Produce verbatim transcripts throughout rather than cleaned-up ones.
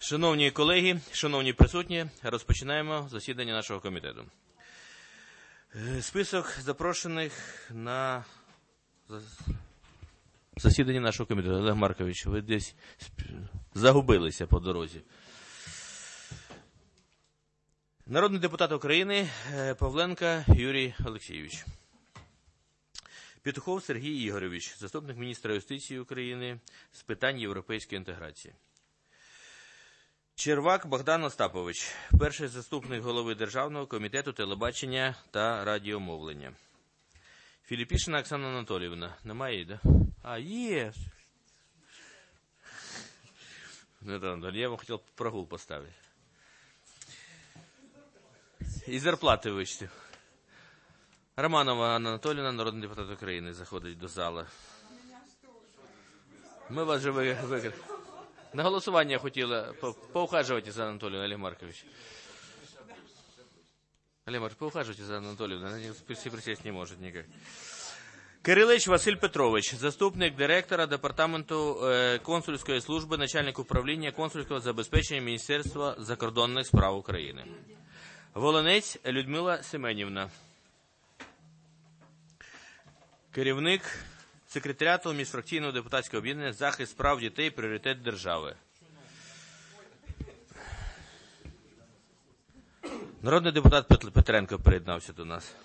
Шановні колеги, шановні присутні, розпочинаємо засідання нашого комітету. Список запрошених на засідання нашого комітету. Олег Маркович, ви десь загубилися по дорозі. Народний депутат України Павленко Юрій Олексійович. Петухов Сергій Ігорович, заступник міністра юстиції України з питань європейської інтеграції. Червак Богдан Остапович, перший заступник голови Державного комітету телебачення та радіомовлення. Філіпішина Оксана Анатоліївна. Немає її, да? А, є. Я вам хотів прогул поставити. І зарплати вичтів. Романова Анна Анатоліївна, народний депутат України, заходить до зали. Ми вас же викрили. На голосування хотіла поухажувати за Анатолією, Олег Маркович. Олег Маркович, поухаживайте за Анатолією, она присесть не может никак. Кирилич Василь Петрович, заступник директора Департаменту консульської служби, начальник управління консульського забезпечення Міністерства закордонних справ України. Волинець Людмила Семенівна, керівник секретаріату міжфракційного депутатського об'єднання «Захист прав дітей. Пріоритет держави». Народний депутат Петренко приєднався до нас.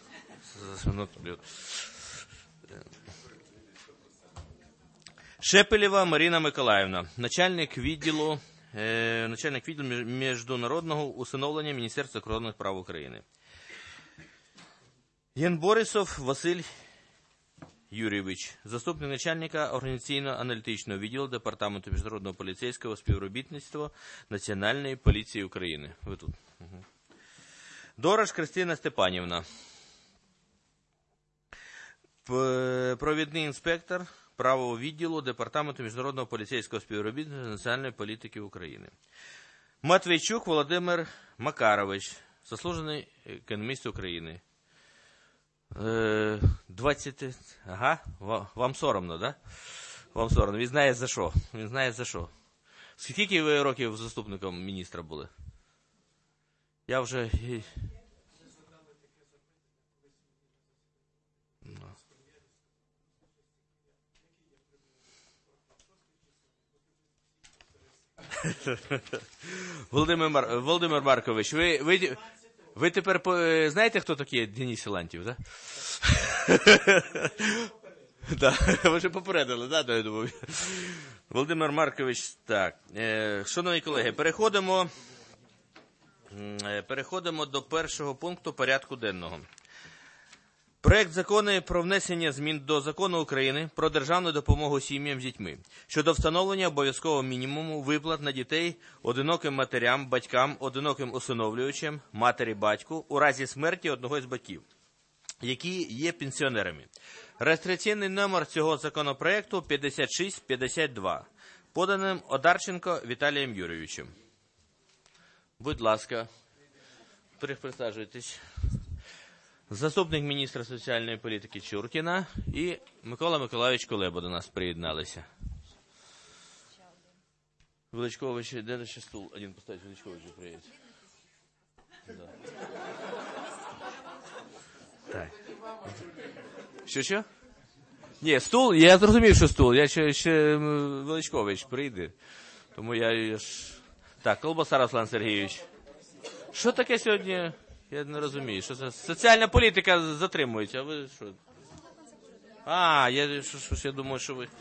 Шепелєва Марина Миколаївна, начальник відділу, е, начальник відділу міжнародного усиновлення Міністерства закордонних прав України. Ян Борисов Василь Юрійович, заступник начальника організаційно-аналітичного відділу Департаменту міжнародного поліцейського співробітництва Національної поліції України. Ви тут. Угу. Дорож Кристина Степанівна, провідний інспектор правового відділу Департаменту міжнародного поліцейського співробітництва Національної політики України. Матвійчук Володимир Макарович, заслужений економіст України. двадцять, ага, вам соромно, да? Вам соромно. Він знає за що. Він знає за що. Скільки ви років заступником міністра були? Я вже... Володимир, Мар... Володимир Маркович, ви, ви, ви тепер знаєте, хто такий Денис Силантьєв, да? Так, ви вже попередили, да, я думаю. Володимир Маркович, так. Шановні колеги, переходимо, переходимо до першого пункту порядку денного. Проект закону про внесення змін до Закону України про державну допомогу сім'ям з дітьми щодо встановлення обов'язкового мінімуму виплат на дітей одиноким матерям, батькам, одиноким усиновлювачам, матері-батьку у разі смерті одного із батьків, які є пенсіонерами. Реєстраційний номер цього законопроекту п'ятдесят шість п'ятдесят два, поданим Одарченко Віталієм Юрійовичем. Будь ласка, присаджуйтесь. Заступник міністра соціальної політики Чуркіна і Микола Миколайович Кулеба до нас приєдналися. Величкович, де ще стул? Один поставить, Величкович же приїде. Да. Так. Що-що? Ні, стул, я зрозумів, що стул. Я ще, ще Величкович прийде. Тому я ж... Так, Колбаса Руслан Сергійович. Що таке сьогодні? Я не розумію, що це соціальна політика затримується, а ви що? А, я, що, що, я думаю, що ви...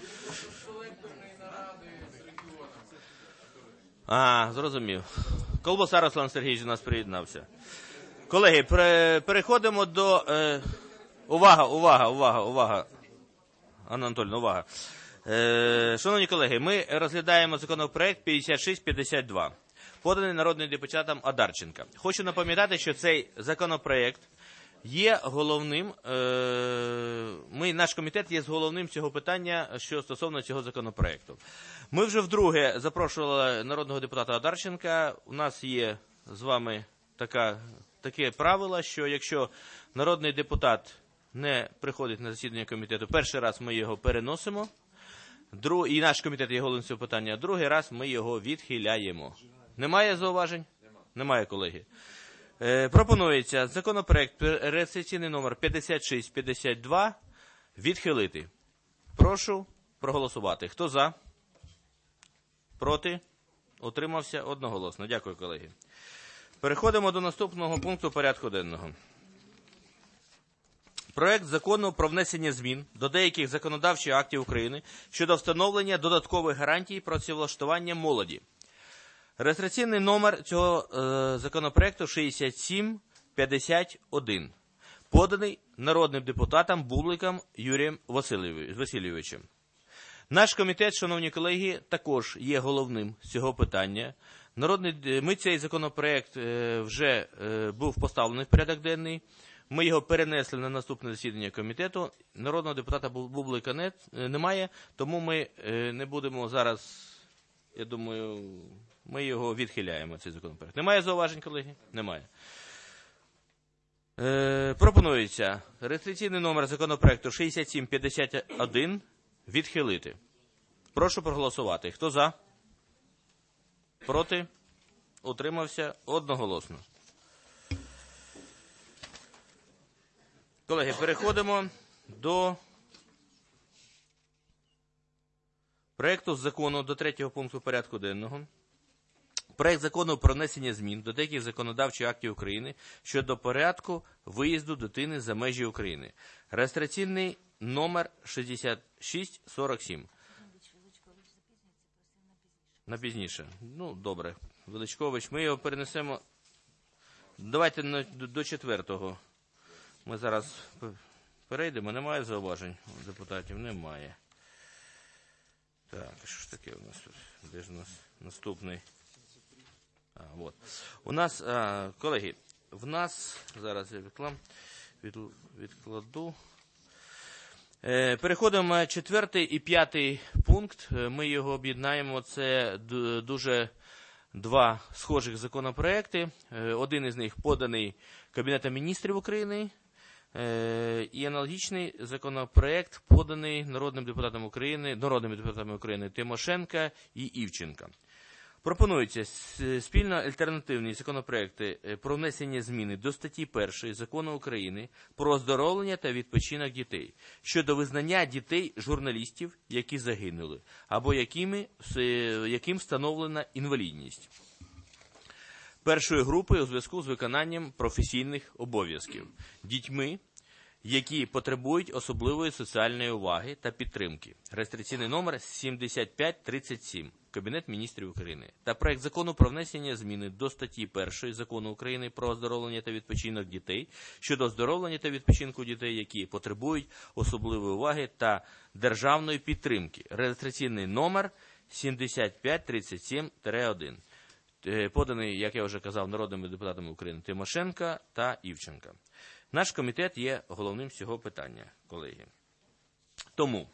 А, зрозумів. Колбаса Руслан Сергійович до нас приєднався. Колеги, пере, переходимо до... Е, увага, увага, увага, увага. Анна Анатольовна, увага. Е, шановні колеги, ми розглядаємо законопроект п'ятдесят шість п'ятдесят два. Поданий народним депутатом Одарченка. Хочу напам'ятати, що цей законопроект є головним, е, ми, наш комітет є головним цього питання, що стосовно цього законопроекту. Ми вже вдруге запрошували народного депутата Одарченка. У нас є з вами така, таке правило, що якщо народний депутат не приходить на засідання комітету, перший раз ми його переносимо, друг, і наш комітет є головним цього питання, а другий раз ми його відхиляємо. Немає зауважень? Немає, колеги. Е, пропонується законопроект реєстраційний номер п'ятдесят шість п'ятдесят два відхилити. Прошу проголосувати. Хто за? Проти? Утримався? Одноголосно. Дякую, колеги. Переходимо до наступного пункту порядку денного. Проект закону про внесення змін до деяких законодавчих актів України щодо встановлення додаткових гарантій працевлаштування молоді. Реєстраційний номер цього е, законопроекту шістдесят сім п'ятдесят один, поданий народним депутатом Бубликом Юрієм Васильовичем. Наш комітет, шановні колеги, також є головним з цього питання. Народний, ми цей законопроект е, вже е, був поставлений в порядок денний. Ми його перенесли на наступне засідання комітету. Народного депутата Бублика не, немає, тому ми е, не будемо зараз, я думаю, ми його відхиляємо, цей законопроект. Немає зауважень, колеги? Немає. Е, пропонується реєстраційний номер законопроекту шістдесят сім п'ятдесят один відхилити. Прошу проголосувати. Хто за? Проти? Утримався? Одноголосно. Колеги, переходимо до проекту закону, до третього пункту порядку денного. Проект закону про внесення змін до деяких законодавчих актів України щодо порядку виїзду дитини за межі України. Реєстраційний номер шістдесят шість сорок сім. На пізніше. Ну, добре. Величкович, ми його перенесемо. Давайте до четвертого. Ми зараз перейдемо. Немає зауважень у депутатів? Немає. Так, що ж таке у нас тут? Де ж у нас наступний? А, от. У нас, а, колеги, в нас, зараз я відклам, від, відкладу. Е, переходимо на четвертий і п'ятий пункт. Ми його об'єднаємо. Це дуже два схожих законопроекти. Е, один із них поданий Кабінетом міністрів України. І аналогічний законопроект поданий народним депутатом України, народними депутатами України Тимошенко і Івченко. Пропонуються спільно альтернативні законопроекти про внесення зміни до статті першої Закону України про оздоровлення та відпочинок дітей щодо визнання дітей журналістів, які загинули, або якими, яким встановлена інвалідність першої групи у зв'язку з виконанням професійних обов'язків дітьми, які потребують особливої соціальної уваги та підтримки. Реєстраційний номер сімдесят п'ять тридцять сім. Кабінет міністрів України. Та проект закону про внесення зміни до статті першої Закону України про оздоровлення та відпочинок дітей щодо оздоровлення та відпочинку дітей, які потребують особливої уваги та державної підтримки. Реєстраційний номер сімдесят п'ять тридцять сім один. Поданий, як я вже казав, народними депутатами України Тимошенко та Івченко. Наш комітет є головним з цього питання, колеги. Тому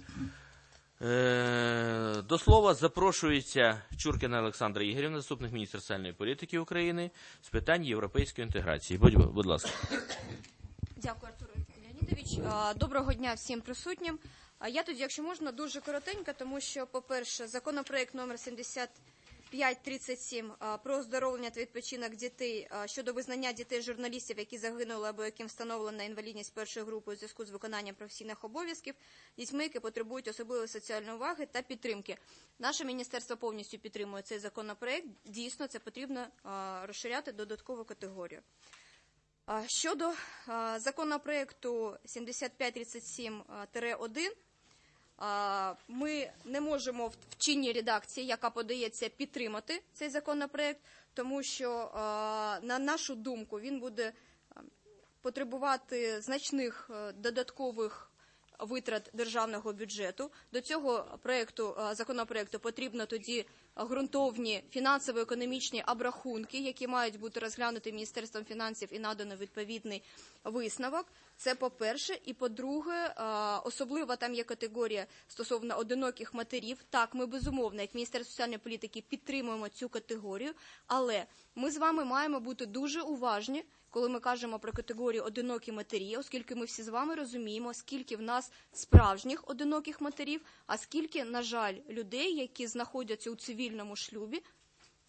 е- до слова запрошується Чуркіна Олександра Ігорівна, заступник міністра соціальної політики України, з питань європейської інтеграції. Будь, будь ласка. Дякую, Артур Леонідович. Доброго дня всім присутнім. Я тоді, якщо можна, дуже коротенько, тому що, по-перше, законопроект номер сімдесят п'ять тридцять сім про оздоровлення та відпочинок дітей щодо визнання дітей журналістів, які загинули або яким встановлена інвалідність першої групи у зв'язку з виконанням професійних обов'язків, дітьми, які потребують особливої соціальної уваги та підтримки. Наше міністерство повністю підтримує цей законопроект. Дійсно, це потрібно розширяти додаткову категорію. Щодо законопроекту сімдесят п'ять тридцять сім один, ми не можемо в чинній редакції, яка подається, підтримати цей законопроект, тому що, на нашу думку, він буде потребувати значних додаткових витрат державного бюджету. До цього проекту, законопроекту потрібно тоді ґрунтовні фінансово-економічні обрахунки, які мають бути розглянуті Міністерством фінансів і надано відповідний висновок. Це по-перше. І по-друге, особливо там є категорія стосовно одиноких матерів. Так, ми безумовно, як Міністерство соціальної політики, підтримуємо цю категорію, але ми з вами маємо бути дуже уважні, коли ми кажемо про категорію одинокі матері, оскільки ми всі з вами розуміємо, скільки в нас справжніх одиноких матерів, а скільки, на жаль, людей, які знаходяться у цивільному шлюбі,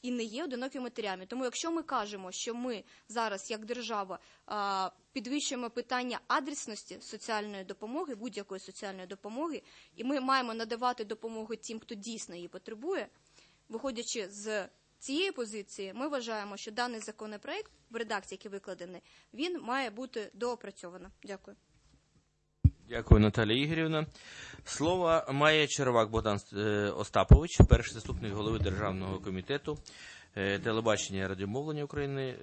і не є одинокими матерями. Тому якщо ми кажемо, що ми зараз, як держава, підвищуємо питання адресності соціальної допомоги, будь-якої соціальної допомоги, і ми маємо надавати допомогу тим, хто дійсно її потребує, виходячи з цієї позиції, ми вважаємо, що даний законопроект в редакції, який викладений, він має бути доопрацьовано. Дякую. Дякую, Наталія Ігорівна. Слово має Червак Богдан Остапович, перший заступник голови Державного комітету телебачення і радіомовлення України.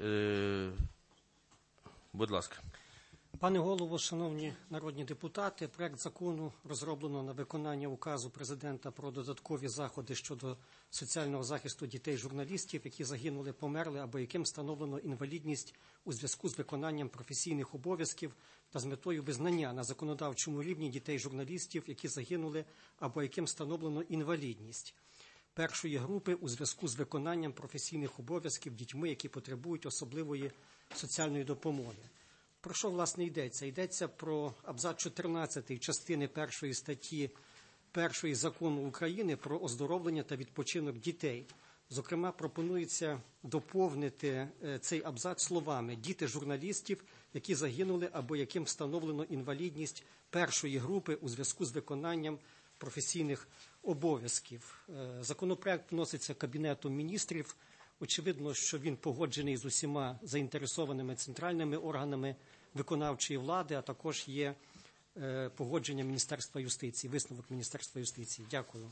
Будь ласка. Пане голово, шановні народні депутати, проект закону розроблено на виконання указу президента про додаткові заходи щодо соціального захисту дітей-журналістів, які загинули, померли або яким встановлено інвалідність у зв'язку з виконанням професійних обов'язків та з метою визнання на законодавчому рівні дітей-журналістів, які загинули або яким встановлено інвалідність першої групи у зв'язку з виконанням професійних обов'язків дітьми, які потребують особливої соціальної допомоги. Про що, власне, йдеться? Йдеться про абзац чотирнадцятий частини першої статті першої закону України про оздоровлення та відпочинок дітей. Зокрема, пропонується доповнити цей абзац словами «діти журналістів, які загинули або яким встановлено інвалідність першої групи у зв'язку з виконанням професійних обов'язків». Законопроект вноситься Кабінетом міністрів. Очевидно, що він погоджений з усіма заінтересованими центральними органами виконавчої влади, а також є погодження Міністерства юстиції, висновок Міністерства юстиції. Дякую.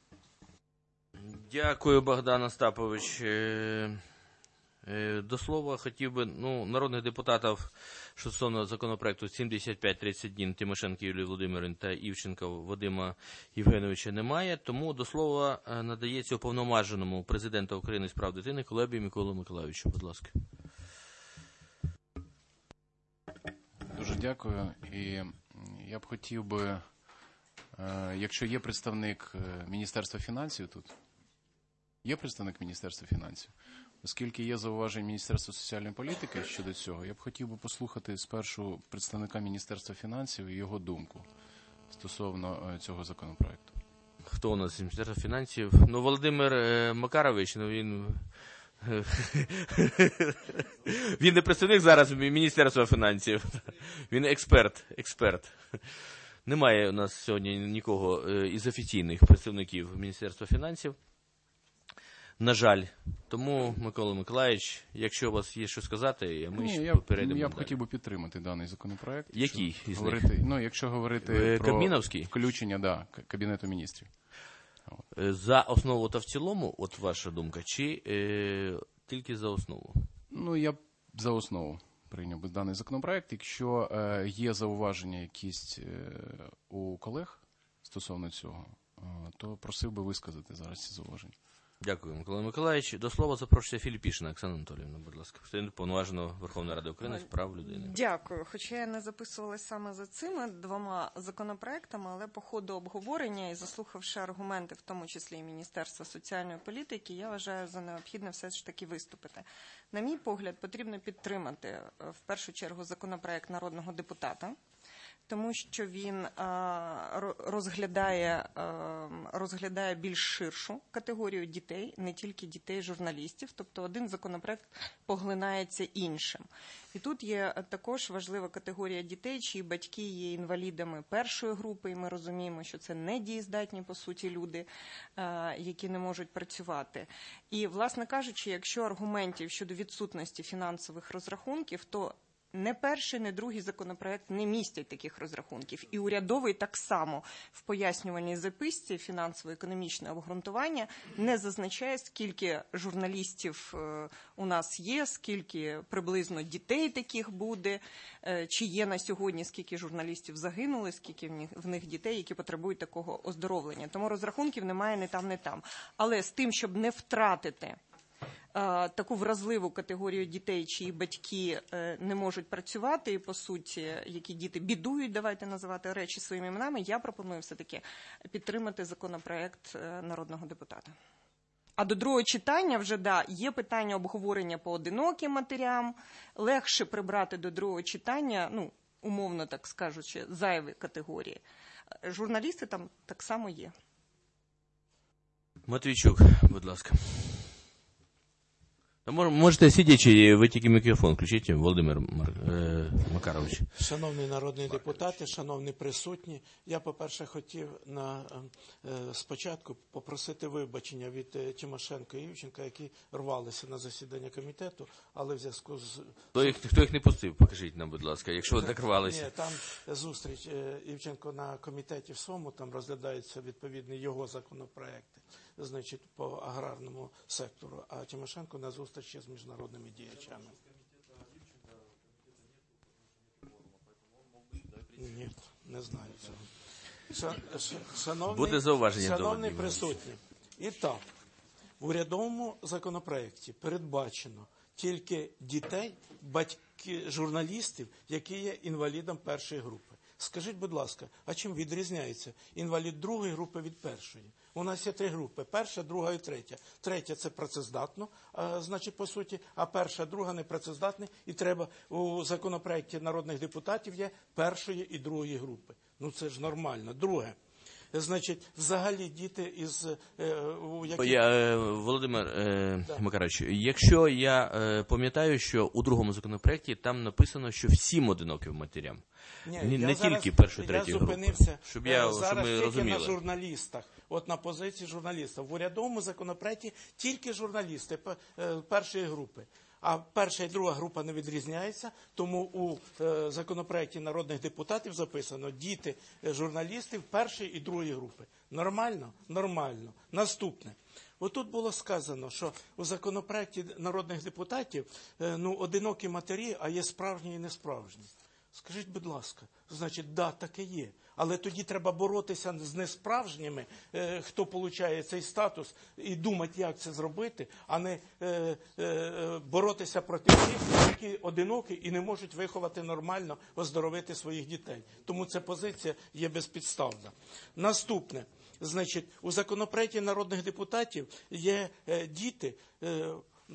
Дякую, Богдан Остапович. До слова хотів би, ну, народних депутатів, що стосовно законопроекту сімдесят п'ять тридцять один Тимошенко Юлії Володимирівни та Івченка Вадима Євгеновича немає, тому до слова надається уповноваженому президента України з прав дитини Кулебі Миколі Миколайовичу. Будь ласка. Дуже дякую. І я б хотів би, якщо є представник Міністерства фінансів тут, є представник Міністерства фінансів? Оскільки є зауваження Міністерства соціальної політики щодо цього, я б хотів би послухати спершу представника Міністерства фінансів і його думку стосовно цього законопроекту. Хто у нас з Міністерства фінансів? Ну, Володимир Макарович, ну він... Він не представник зараз Міністерства фінансів. Він експерт, експерт. Немає у нас сьогодні нікого із офіційних представників Міністерства фінансів. На жаль. Тому, Микола Миколайович, якщо у вас є що сказати, ми Ні, ще я, перейдемо я б далі. хотів би підтримати даний законопроект. Який із говорити, них? Ну, якщо говорити Е, про Кабміновський? включення, да, Кабінету міністрів. За основу та в цілому, от ваша думка, чи е, тільки за основу? Ну, я б за основу прийняв би даний законопроект. Якщо е, є зауваження якісь е, у колег стосовно цього, е, то просив би висказати зараз ці зауваження. Дякую, Микола Миколайович. До слова запрошується Філіпішина Оксана Анатоліївна, будь ласка. Представник повноваженого Верховної Ради України з прав людини. Дякую. Хоча я не записувалась саме за цими двома законопроектами, але по ходу обговорення і заслухавши аргументи, в тому числі і Міністерства соціальної політики, я вважаю за необхідне все ж таки виступити. На мій погляд, потрібно підтримати в першу чергу законопроект народного депутата, тому що він розглядає, розглядає більш ширшу категорію дітей, не тільки дітей-журналістів, тобто один законопроект поглинається іншим. І тут є також важлива категорія дітей, чиї батьки є інвалідами першої групи, і ми розуміємо, що це недієздатні, по суті, люди, які не можуть працювати. І, власне кажучи, якщо аргументів щодо відсутності фінансових розрахунків, то не перший, не другий законопроект не містять таких розрахунків. І урядовий так само в пояснювальній записці фінансово-економічне обґрунтування не зазначає, скільки журналістів у нас є, скільки приблизно дітей таких буде, чи є на сьогодні, скільки журналістів загинули, скільки в них дітей, які потребують такого оздоровлення. Тому розрахунків немає не там, не там. Але з тим, щоб не втратити таку вразливу категорію дітей, чиї батьки не можуть працювати, і, по суті, які діти бідують, давайте називати речі своїми іменами, я пропоную все-таки підтримати законопроект народного депутата. А до другого читання вже, да, є питання обговорення по одиноким матерям, легше прибрати до другого читання, ну, умовно так скажучи, зайві категорії. Журналісти там так само є. Матвійчук, будь ласка. Можете сидячи, ви тільки мікрофон включіть, Володимир Мар... е... Макарович. Шановні народні депутати, шановні присутні, я, по-перше, хотів на, е, спочатку попросити вибачення від е, Тимошенко і Івченка, які рвалися на засідання комітету, але в зв'язку з... Хто їх, хто їх не пустив, покажіть нам, будь ласка, якщо так рвалися. Ні, там зустріч е, Івченко на комітеті в СОМу, там розглядаються відповідні його законопроекти, значить, по аграрному сектору, а Тимошенко на зустрічі з міжнародними діячами. Ні, не знаю цього. Шановні, Буде зауваження до шановні Володимира. присутні, і так, в урядовому законопроекті передбачено тільки дітей, батьки, журналістів, які є інвалідом першої групи. Скажіть, будь ласка, а чим відрізняється інвалід другої групи від першої? У нас є три групи: перша, друга і третя. Третя – це працездатно, а, значить, по суті, а перша, друга – непрацездатні. І треба, у законопроекті народних депутатів є першої і другої групи. Ну це ж нормально. Друге. Значить, взагалі діти із... Е, у які... Я, е, Володимир е, Да. Макарович, якщо я е, пам'ятаю, що у другому законопроекті там написано, що всім одиноким матерям, Ні, не, я не зараз, тільки першої, я третьої групи. зупинився Щоб, я, е, зараз щоб ми тільки розуміли. на журналістах. От на позиції журналістів. В урядовому законопроекті тільки журналісти е, першої групи. А перша і друга група не відрізняється, тому у е, законопроекті народних депутатів записано діти е, журналістів першої і другої групи. Нормально? Нормально. Наступне. Отут було сказано, що у законопроекті народних депутатів е, ну, одинокі матері, а є справжні і несправжні. Скажіть, будь ласка, значить, да, таке є. Але тоді треба боротися з несправжніми, е, хто отримує цей статус, і думати, як це зробити, а не е, е, боротися проти тих, які одинокі і не можуть виховати нормально, оздоровити своїх дітей. Тому ця позиція є безпідставна. Наступне. Значить, у законопроекті народних депутатів є е, діти, е,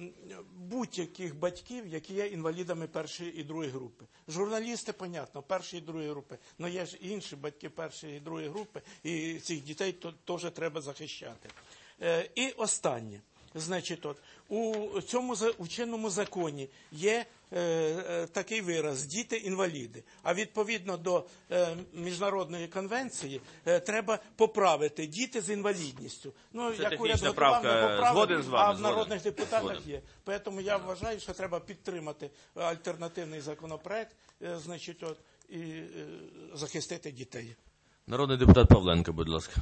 будь-яких батьків, які є інвалідами першої і другої групи. Журналісти, понятно, першої і другої групи, але є ж інші батьки першої і другої групи, і цих дітей теж треба захищати. Е, і останнє. Значить, от, у цьому у чинному законі є е, е, такий вираз «діти-інваліди». А відповідно до е, міжнародної конвенції е, треба поправити «діти з інвалідністю». Ну, Це як уряд технічна готував, правка. не поправив, Згоден з вами, а в згоден. народних депутатах Згоден. є. Тому я вважаю, що треба підтримати альтернативний законопроект, е, значить, от, і е, захистити дітей. Народний депутат Павленко, будь ласка.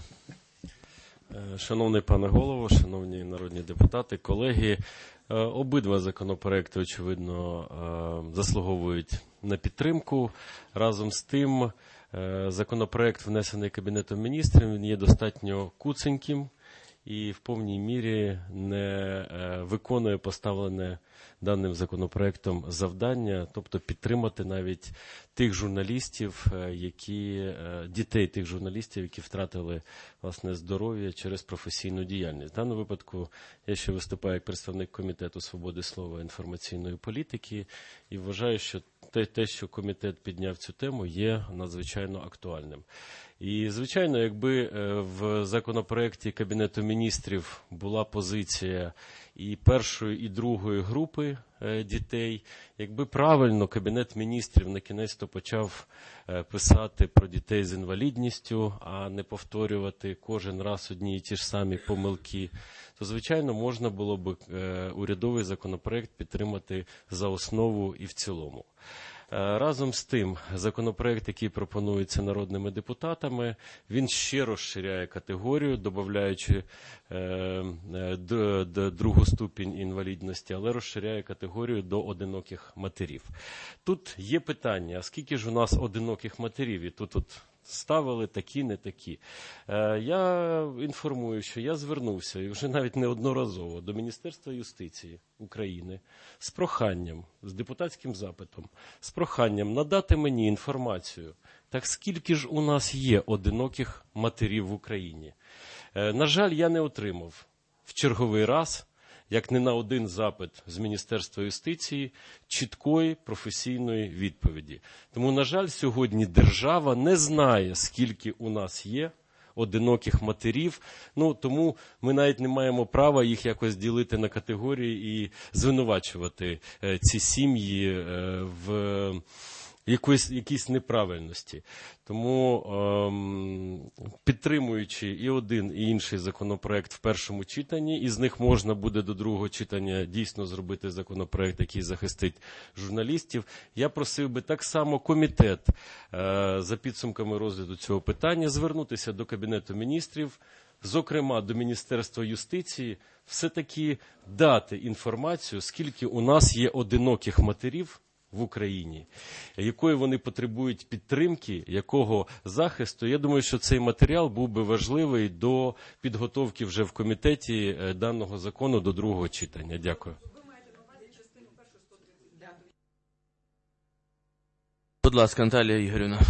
Шановний пане голово, шановні народні депутати, колеги, обидва законопроекти, очевидно, заслуговують на підтримку. Разом з тим, законопроект, внесений Кабінетом міністрів, він є достатньо куценьким і в повній мірі не виконує поставлене даним законопроектом завдання, тобто підтримати навіть тих журналістів, які, дітей тих журналістів, які втратили власне здоров'я через професійну діяльність. В даному випадку я ще виступаю як представник Комітету свободи слова і інформаційної політики і вважаю, що те, те, що комітет підняв цю тему, є надзвичайно актуальним. І, звичайно, якби в законопроекті Кабінету міністрів була позиція і першої, і другої групи дітей, якби правильно Кабінет міністрів на кінець-то почав писати про дітей з інвалідністю, а не повторювати кожен раз одні і ті ж самі помилки, то, звичайно, можна було б урядовий законопроект підтримати за основу і в цілому. Разом з тим, законопроект, який пропонується народними депутатами, він ще розширяє категорію, додаючи е, д, д, другу ступінь інвалідності, але розширяє категорію до одиноких матерів. Тут є питання, а скільки ж у нас одиноких матерів? І тут от ставили такі, не такі. Е, я інформую, що я звернувся, і вже навіть неодноразово, до Міністерства юстиції України з проханням, з депутатським запитом, з проханням надати мені інформацію, так скільки ж у нас є одиноких матерів в Україні. Е, на жаль, я не отримав в черговий раз, як не на один запит з Міністерства юстиції, чіткої професійної відповіді. Тому, на жаль, сьогодні держава не знає, скільки у нас є одиноких матерів. Ну, тому ми навіть не маємо права їх якось ділити на категорії і звинувачувати ці сім'ї в якоїсь, якісь неправильності. Тому, ем, підтримуючи і один, і інший законопроект в першому читанні, із них можна буде до другого читання дійсно зробити законопроект, який захистить журналістів, я просив би так само комітет е, за підсумками розгляду цього питання звернутися до Кабінету міністрів, зокрема до Міністерства юстиції, все-таки дати інформацію, скільки у нас є одиноких матерів в Україні, якої вони потребують підтримки, якого захисту. Я думаю, що цей матеріал був би важливий до підготовки вже в комітеті даного закону до другого читання. Дякую. Будь ласка, Наталія Ігорівна.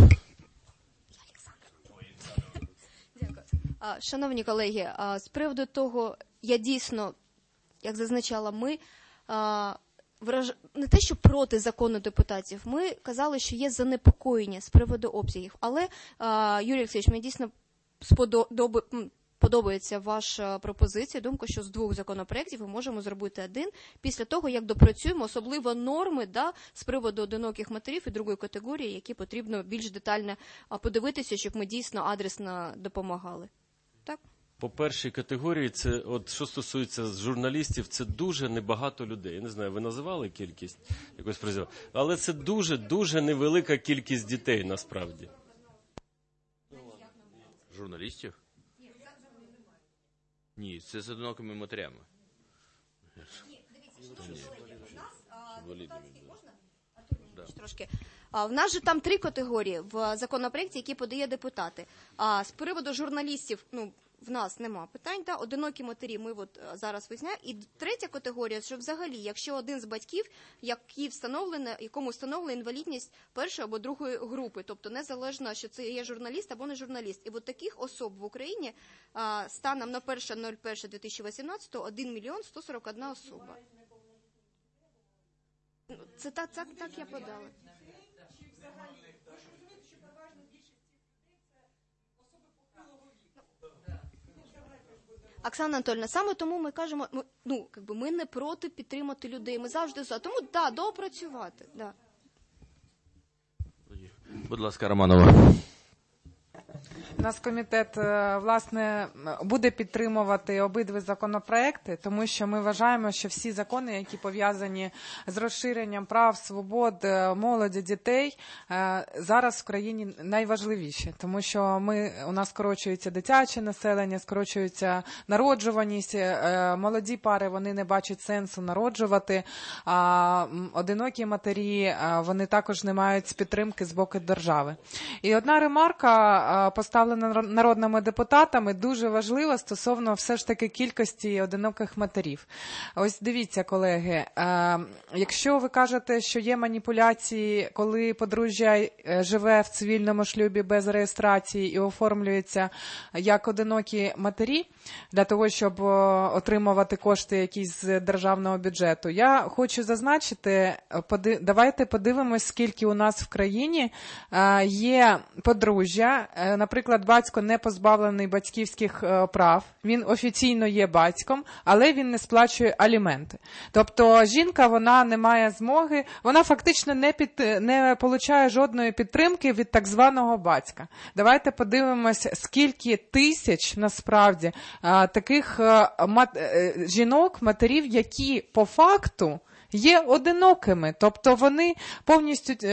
Дякую. Шановні колеги, з приводу того, я дійсно, як зазначала, ми Вираж... не те, що проти закону депутатів, ми казали, що є занепокоєння з приводу обсягів. Але, а, Юрій Олексійович, мені дійсно сподоб... подобається ваша пропозиція, думка, що з двох законопроєктів ми можемо зробити один після того, як допрацюємо, особливо норми, да, з приводу одиноких матерів і другої категорії, які потрібно більш детально подивитися, щоб ми дійсно адресно допомагали. Так? По першій категорії, це, от, що стосується журналістів, це дуже небагато людей. Я не знаю, ви називали кількість якось призиву, але це дуже-дуже невелика кількість дітей насправді. Журналістів? Ні, це з одинокими матерями. Ні, дивіться, трошки. А, в нас же там три категорії в законопроекті, які подає депутати. А з приводу журналістів, ну, в нас нема питань, та одинокі матері ми от зараз визнаємо. І третя категорія, що взагалі, якщо один з батьків, який встановлено, якому встановлена інвалідність першої або другої групи, тобто незалежно, що це є журналіст або не журналіст. І от таких особ в Україні а, станом на перше перше дві тисячі вісімнадцятого один мільйон сто сорок одна особа. Це так, так, так я подала. Оксана Анатольевна, саме тому ми кажемо, ми, ну, якби ми не проти підтримати людей, ми завжди за. Тому, так, да, доопрацювати, да. Будь ласка, Романова. Наш комітет, власне, буде підтримувати обидві законопроекти, тому що ми вважаємо, що всі закони, які пов'язані з розширенням прав, свобод, молоді, дітей, зараз в країні найважливіші, тому що ми, у нас скорочується дитяче населення, скорочується народжуваність, молоді пари, вони не бачать сенсу народжувати, а одинокі матері, вони також не мають підтримки з боку держави. І одна ремарка поставлена народними депутатами дуже важлива стосовно все ж таки кількості одиноких матерів. Ось дивіться, колеги, якщо ви кажете, що є маніпуляції, коли подружжя живе в цивільному шлюбі без реєстрації і оформлюється як одинокі матері для того, щоб отримувати кошти якісь з державного бюджету, я хочу зазначити, давайте подивимось, скільки у нас в країні є подружжя, наприклад, батько не позбавлений батьківських прав, він офіційно є батьком, але він не сплачує аліменти. Тобто жінка, вона не має змоги, вона фактично не, під, не получає жодної підтримки від так званого батька. Давайте подивимося, скільки тисяч, насправді, таких мат, жінок, матерів, які по факту є одинокими. Тобто вони повністю е,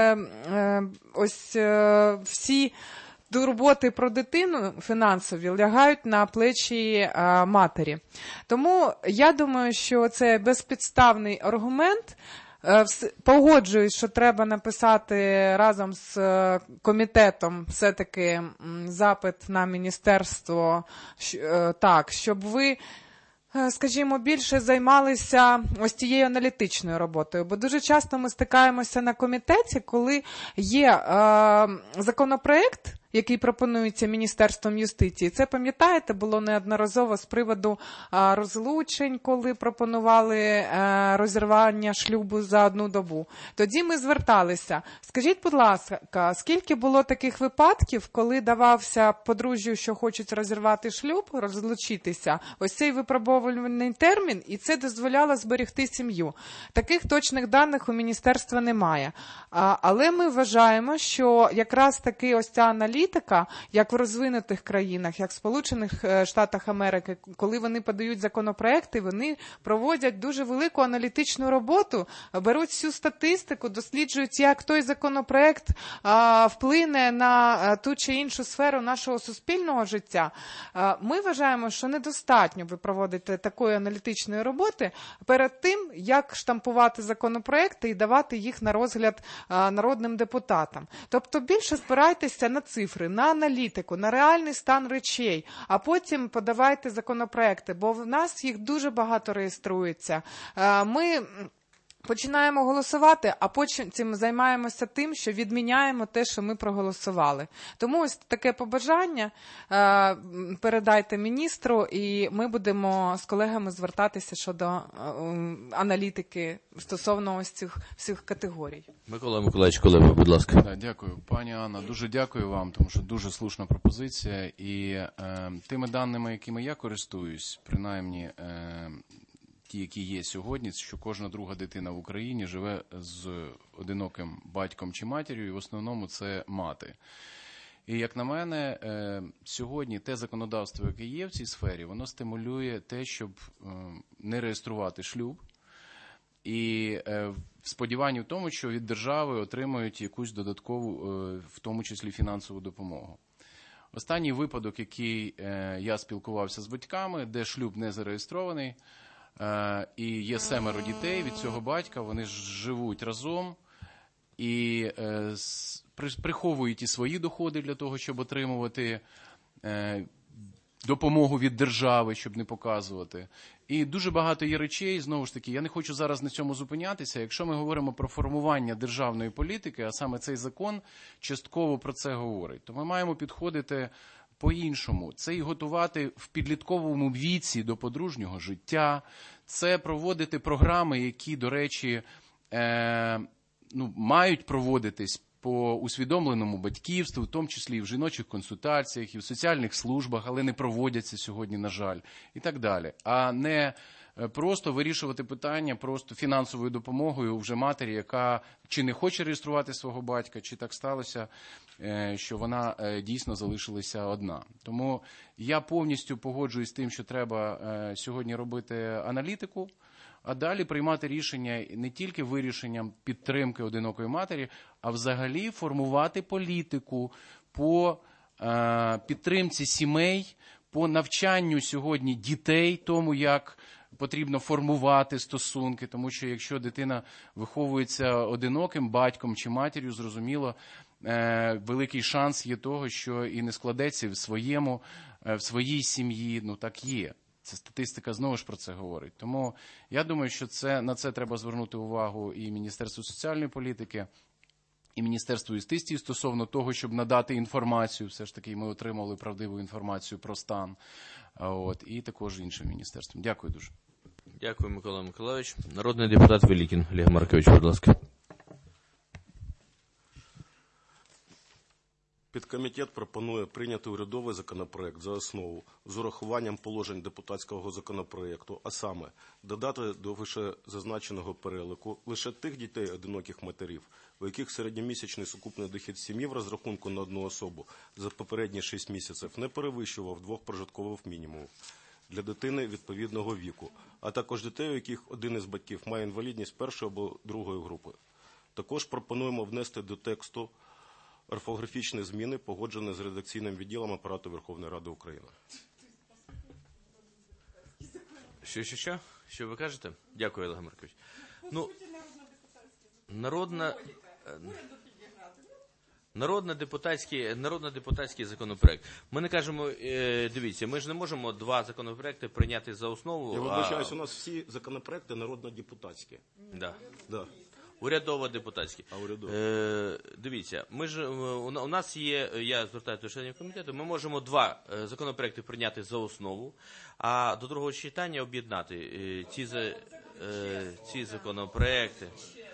е, ось е, всі турботи про дитину фінансові лягають на плечі а, матері. Тому я думаю, що це безпідставний аргумент. Погоджуюсь, що треба написати разом з комітетом все-таки запит на міністерство, так, щоб ви, скажімо, більше займалися ось тією аналітичною роботою. Бо дуже часто ми стикаємося на комітеті, коли є е, законопроект, який пропонується Міністерством юстиції. Це, пам'ятаєте, було неодноразово з приводу а, розлучень, коли пропонували а, розірвання шлюбу за одну добу. Тоді ми зверталися. Скажіть, будь ласка, скільки було таких випадків, коли давався подружжю, що хочуть розірвати шлюб, розлучитися, ось цей випробовувальний термін, і це дозволяло зберегти сім'ю. Таких точних даних у міністерства немає. А, але ми вважаємо, що якраз таки ось ця аналітика, як в розвинутих країнах, як в Сполучених Штатах Америки, коли вони подають законопроекти, вони проводять дуже велику аналітичну роботу, беруть всю статистику, досліджують, як той законопроект а, вплине на а, ту чи іншу сферу нашого суспільного життя. А, ми вважаємо, що недостатньо ви проводите такої аналітичної роботи перед тим, як штампувати законопроекти і давати їх на розгляд а, народним депутатам. Тобто більше спирайтеся на цифри, на аналітику, на реальний стан речей, а потім подавайте законопроекти, бо в нас їх дуже багато реєструється. А, ми починаємо голосувати, а потім займаємося тим, що відміняємо те, що ми проголосували. Тому ось таке побажання е, передайте міністру, і ми будемо з колегами звертатися щодо е, аналітики стосовно ось цих всіх категорій. Микола Миколаївич Кулеба, будь ласка. Да, дякую. Пані Анна, дуже дякую вам, тому що дуже слушна пропозиція. І е, тими даними, якими я користуюсь, принаймні, е, ті, які є сьогодні, що кожна друга дитина в Україні живе з одиноким батьком чи матір'ю, і в основному це мати. І, як на мене, сьогодні те законодавство, яке є в цій сфері, воно стимулює те, щоб не реєструвати шлюб, і в сподіванні в тому, що від держави отримають якусь додаткову, в тому числі фінансову допомогу. Останній випадок, який я спілкувався з батьками, де шлюб не зареєстрований, і є семеро дітей від цього батька, вони живуть разом і приховують і свої доходи для того, щоб отримувати допомогу від держави, щоб не показувати. І дуже багато є речей, знову ж таки, я не хочу зараз на цьому зупинятися. Якщо ми говоримо про формування державної політики, а саме цей закон частково про це говорить, то ми маємо підходити по-іншому. Це і готувати в підлітковому віці до подружнього життя, це проводити програми, які, до речі, е, ну, мають проводитись по усвідомленому батьківству, в тому числі і в жіночих консультаціях, і в соціальних службах, але не проводяться сьогодні, на жаль, і так далі. А не просто вирішувати питання просто фінансовою допомогою вже матері, яка чи не хоче реєструвати свого батька, чи так сталося, що вона дійсно залишилася одна. Тому я повністю погоджуюсь з тим, що треба сьогодні робити аналітику, а далі приймати рішення не тільки вирішенням підтримки одинокої матері, а взагалі формувати політику по е, підтримці сімей, по навчанню сьогодні дітей, тому як потрібно формувати стосунки, тому що якщо дитина виховується одиноким батьком чи матір'ю, зрозуміло, е, великий шанс є того, що і не складеться в своєму, е, в своїй сім'ї, ну так є. Це статистика знову ж про це говорить. Тому я думаю, що це, на це треба звернути увагу і Міністерству соціальної політики, і Міністерству юстиції стосовно того, щоб надати інформацію. Все ж таки ми отримали правдиву інформацію про стан. От, і також іншим міністерствам. Дякую дуже. Дякую, Микола Миколайович. Народний депутат Велікін Олег Маркович, будь ласка. Підкомітет пропонує прийняти урядовий законопроект за основу з урахуванням положень депутатського законопроекту, а саме додати до вищезазначеного переліку лише тих дітей-одиноких матерів, у яких середньомісячний сукупний дохід сім'ї в розрахунку на одну особу за попередні шість місяців не перевищував двох прожиткових мінімумів для дитини відповідного віку, а також дітей, у яких один із батьків має інвалідність першої або другої групи. Також пропонуємо внести до тексту орфографічні зміни, погоджені з редакційним відділом Апарату Верховної Ради України. Що, що, що? Що ви кажете? Дякую, Олег Маркович. Ну, народна... Народно-депутатський, народно-депутатський законопроект. Ми не кажемо, е, дивіться, ми ж не можемо два законопроекти прийняти за основу. Я вибачаюсь, а... у нас всі законопроекти народно-депутатські. Да. Да. Урядово-депутатські. А урядово? Е, дивіться, ми ж, у, у нас є, я звертаюся до членів комітету, ми можемо два е, законопроекти прийняти за основу, а до другого читання об'єднати е, ці, за, е, ці законопроекти.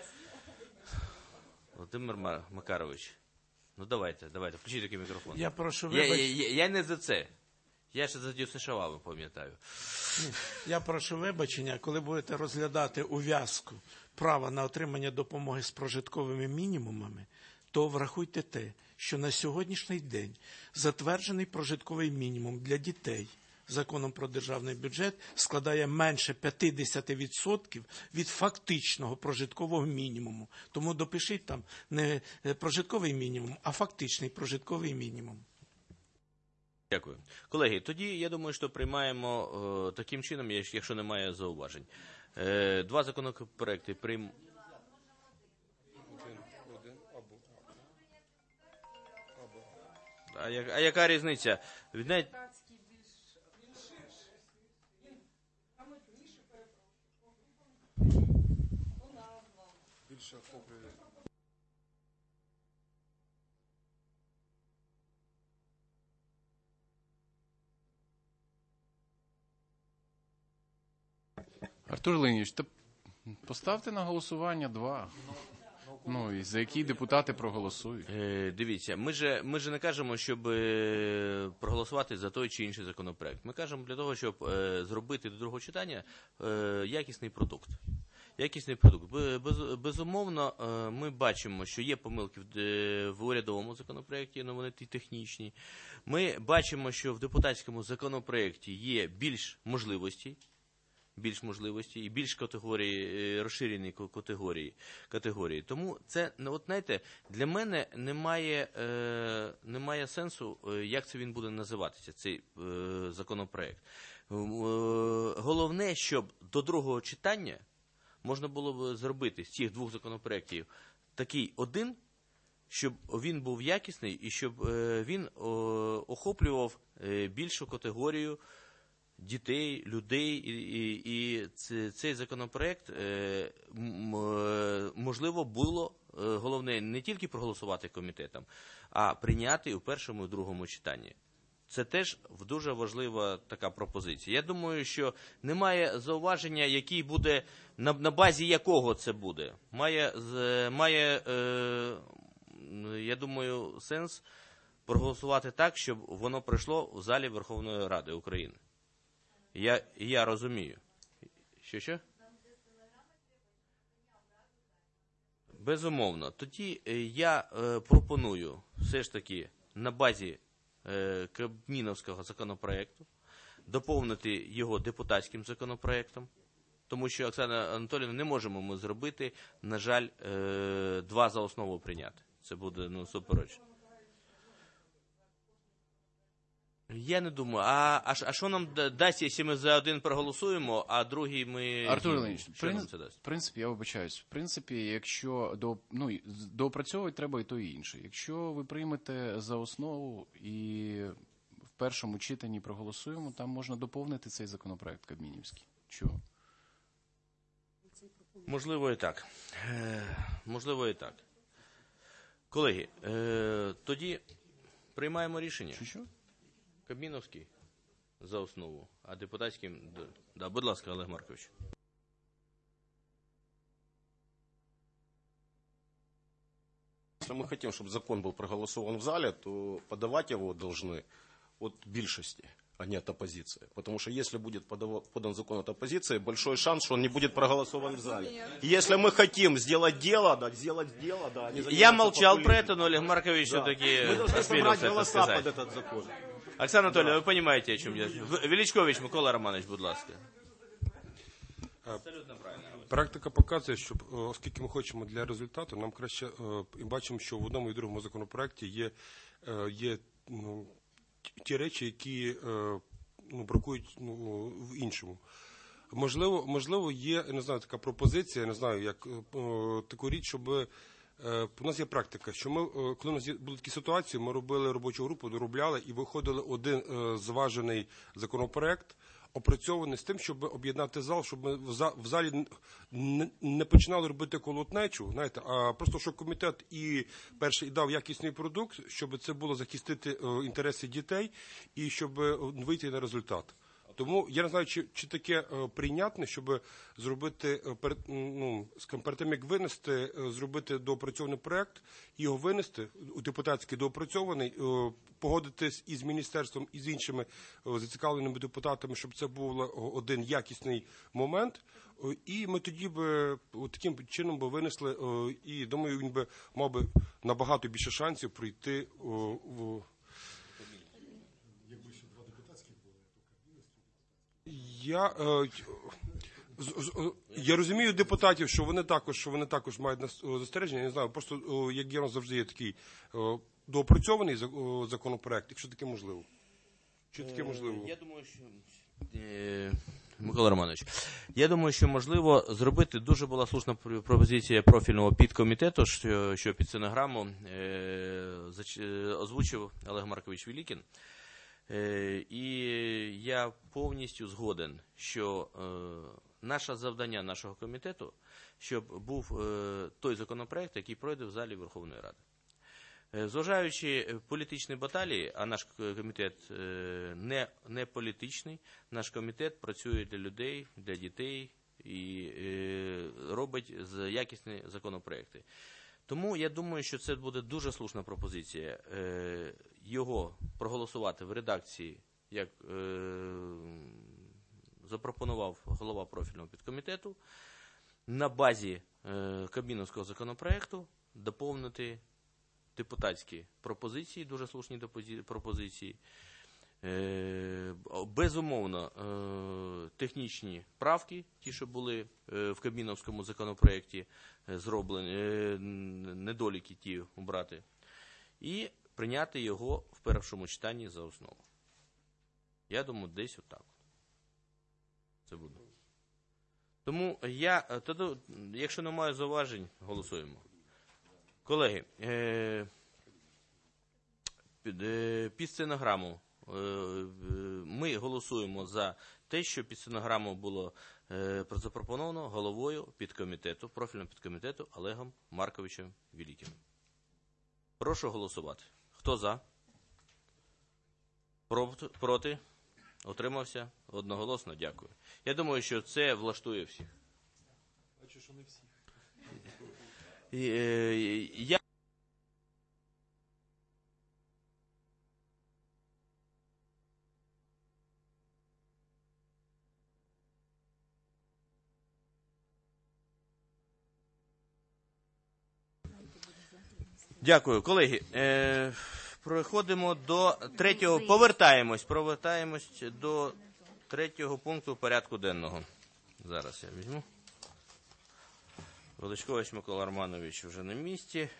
Володимир Макарович, ну давайте, давайте, включіть такий мікрофон. Я прошу Я, вибач... я, я, я не за це. Я ще за Дюсишавами пам'ятаю. Я прошу вибачення, коли будете розглядати ув'язку права на отримання допомоги з прожитковими мінімумами, то врахуйте те, що на сьогоднішній день затверджений прожитковий мінімум для дітей Законом про державний бюджет складає менше п'ятдесят відсотків від фактичного прожиткового мінімуму. Тому допишіть там не прожитковий мінімум, а фактичний прожитковий мінімум. Дякую. Колеги, тоді, я думаю, що приймаємо е, таким чином, якщо немає зауважень. Е, два законопроекти прийм... А, я, а яка різниця? Від... Артур Леонідович, та поставте на голосування два. Ну, і за які депутати проголосують. Е, дивіться, ми же, ми же не кажемо, щоб е, проголосувати за той чи інший законопроект. Ми кажемо для того, щоб е, зробити до другого читання е, якісний продукт. Якісний продукт. Без, безумовно, е, ми бачимо, що є помилки в, в урядовому законопроекті, але вони технічні. Ми бачимо, що в депутатському законопроекті є більш можливостей, більш можливості і більш категорії, розширені категорії. категорії. Тому це, от знаєте, для мене немає, е, немає сенсу, як це він буде називатися, цей е, законопроект. Е, головне, щоб до другого читання можна було б зробити з цих двох законопроєктів такий один, щоб він був якісний і щоб е, він е, охоплював е, більшу категорію дітей, людей, і, і, і цей законопроект, е, можливо, було е, головне не тільки проголосувати комітетом, а прийняти у першому і другому читанні. Це теж дуже важлива така пропозиція. Я думаю, що немає зауваження, який буде, на, на базі якого це буде. Має, має е, я думаю, сенс проголосувати так, щоб воно пройшло в залі Верховної Ради України. Я, я розумію. Що, що? Безумовно. Тоді я е, пропоную все ж таки на базі е, Кабміновського законопроекту доповнити його депутатським законопроектом, тому що, Оксана Анатоліївна, не можемо ми зробити, на жаль, е, два за основу прийняти. Це буде, ну, суперечно. Я не думаю. А, а, а що нам дасть, якщо ми за один проголосуємо, а другий ми... Артур Леонідович, що нам це дасть? В принципі, я вибачаюсь. В принципі, якщо до, ну, доопрацьовувати треба і то, і інше. Якщо ви приймете за основу і в першому читанні проголосуємо, там можна доповнити цей законопроект Кабмінівський. Чого? Можливо, і так. Е, можливо, і так. Колеги, е, тоді приймаємо рішення. Що, що? Кабміновський за основу, а депутатським... Да, будь ласка, Олег Маркович. Если мы хотим, чтобы закон был проголосован в зале, то подавать его должны от большинства, а не от оппозиции. Потому что если будет подан закон от оппозиции, большой шанс, что он не будет проголосован в зале. И если мы хотим сделать дело, да, сделать дело, да. Я молчал про это, но Олег Маркович да. все-таки мы должны собрать голоса под этот закон. Оксана Анатольевна, да. Ви розумієте, о чому я? Величкович Микола Романович, будь ласка. Абсолютно правильно. Практика показує, що оскільки ми хочемо для результату, нам краще і бачимо, що в одному і другому законопроекті є, є ну, ті речі, які ну, бракують ну, в іншому. Можливо, можливо, є, не знаю, така пропозиція, не знаю, як таку річ, щоб у нас є практика, що ми, коли у нас були такі ситуації, ми робили робочу групу, доробляли і виходили один зважений законопроект, опрацьований з тим, щоб об'єднати зал, щоб ми в залі не починали робити колотнечу, знаєте, а просто, щоб комітет і перший дав якісний продукт, щоб це було захистити інтереси дітей і щоб вийти на результат. Тому я не знаю, чи, чи таке е, прийнятне, щоб зробити, е, перед, ну, перед тим, як винести, е, зробити доопрацьований проєкт, його винести, у депутатський доопрацьований, е, погодитись із міністерством, і з іншими е, зацікавленими депутатами, щоб це був один якісний момент. Е, і ми тоді б е, таким чином би винесли, е, і думаю, він би мав би набагато більше шансів пройти е, в... Я, е, я розумію депутатів, що вони також, що вони також мають застереження. Я не знаю, просто як є завжди є такий е, доопрацьований законопроект, якщо таке можливо. Чи таке можливо? Я думаю, що е, Микола Романович, я думаю, що можливо зробити, дуже була слушна пропозиція профільного підкомітету, що, що під стенограму е, зач, озвучив Олег Маркович Велікін. І я повністю згоден, що наше завдання нашого комітету, щоб був той законопроект, який пройде в залі Верховної Ради. Зважаючи політичні баталії, а наш комітет не, не політичний, наш комітет працює для людей, для дітей і робить якісні законопроекти. Тому я думаю, що це буде дуже слушна пропозиція е, його проголосувати в редакції, як е, запропонував голова профільного підкомітету, на базі е, кабміновського законопроекту доповнити депутатські пропозиції, дуже слушні пропозиції, е, безумовно е, технічні правки, ті, що були е, в кабміновському законопроекті, зроблені, недоліки ті убрати, і прийняти його в першому читанні за основу. Я думаю, десь отак. Це буде. Тому я, тоді, якщо немає зауважень, голосуємо. Колеги, е, під, е, під стенограму е, ми голосуємо за те, що під стенограму було е, запропоновано головою підкомітету, профільного підкомітету Олегом Марковичем Велікіним. Прошу голосувати. Хто за? Проти? Проти? Утримався? Одноголосно? Дякую. Я думаю, що це влаштує всіх. Бачу, що не всіх. Я Дякую. Колеги, е, переходимо до третього, повертаємось, повертаємось до третього пункту порядку денного. Зараз я візьму. Величкович Микола Романович вже на місці.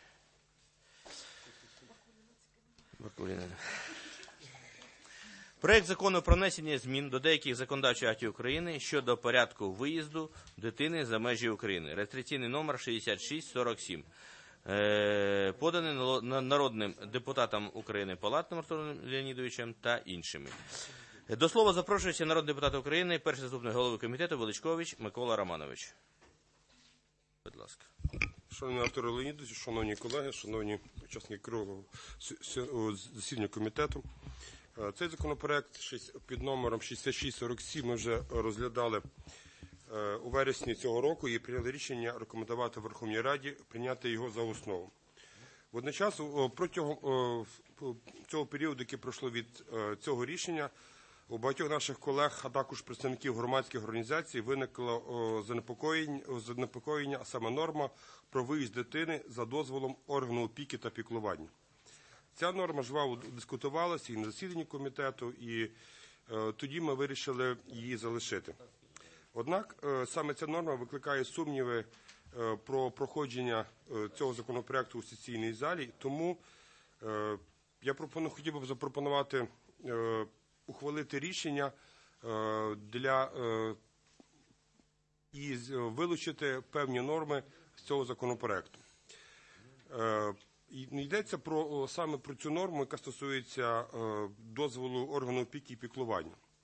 Проект закону про внесення змін до деяких законодавчих актів України щодо порядку виїзду дитини за межі України. Реєстраційний номер шістдесят шість сорок сім. Е, поданий народним депутатом України Палатним Артуром Леонідовичем та іншими. До слова запрошується народний депутат України, перший заступник голови комітету Величкович Микола Романович. Будь ласка. Шановний Артур Леонідович, шановні колеги, шановні учасники круглого засідання комітету. Цей законопроект під номером шістдесят шість сорок сім ми вже розглядали у вересні цього року і прийняли рішення рекомендувати Верховній Раді прийняти його за основу. Водночас, протягом цього періоду, який пройшло від цього рішення, у багатьох наших колег, а також представників громадських організацій, виникло занепокоєння, занепокоєння, а саме норма про виїзд дитини за дозволом органу опіки та піклування. Ця норма жваво дискутувалася і на засіданні комітету, і е, тоді ми вирішили її залишити. Однак е, саме ця норма викликає сумніви е, про проходження е, цього законопроекту у сесійній залі, тому е, я пропоную, хотів би запропонувати е, ухвалити рішення е, для е, і вилучити певні норми з цього законопроекту. Е, І йдеться про, саме про цю норму, яка стосується е, дозволу органу опіки і піклування.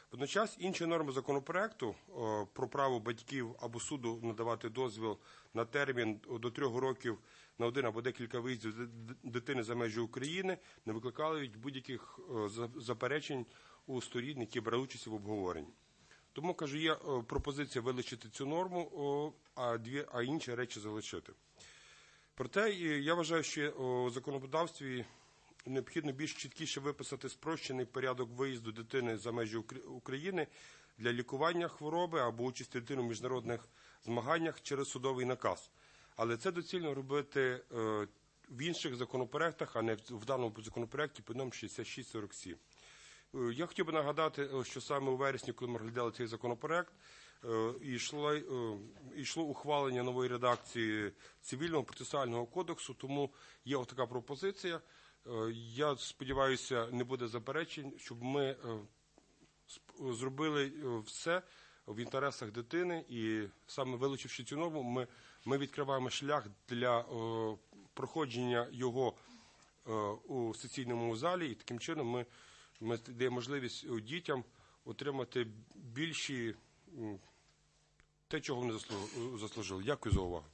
Водночас інші норми законопроекту про право батьків або суду надавати дозвіл на термін до трьох років на один або декілька виїздів дитини за межі України не викликали будь-яких заперечень у сторін, які брали участь в обговоренні. Тому, кажу, є пропозиція вилучити цю норму, а, дві, а інші речі залишити. Проте я вважаю, що у законодавстві необхідно більш чіткіше виписати спрощений порядок виїзду дитини за межі України для лікування хвороби або участі дитини в міжнародних змаганнях через судовий наказ. Але це доцільно робити в інших законопроектах, а не в даному законопроекті під номером шістдесят шість сорок сім. Я хотів би нагадати, що саме у вересні, коли ми розглядали цей законопроект, йшло, йшло ухвалення нової редакції Цивільного процесуального кодексу, тому є ось така пропозиція. Я сподіваюся, не буде заперечень, щоб ми зробили все в інтересах дитини і саме вилучивши цю норму, ми, ми відкриваємо шлях для проходження його у сесійному залі і таким чином ми Ми даємо можливість дітям отримати більші те, чого вони заслужили. Дякую за увагу.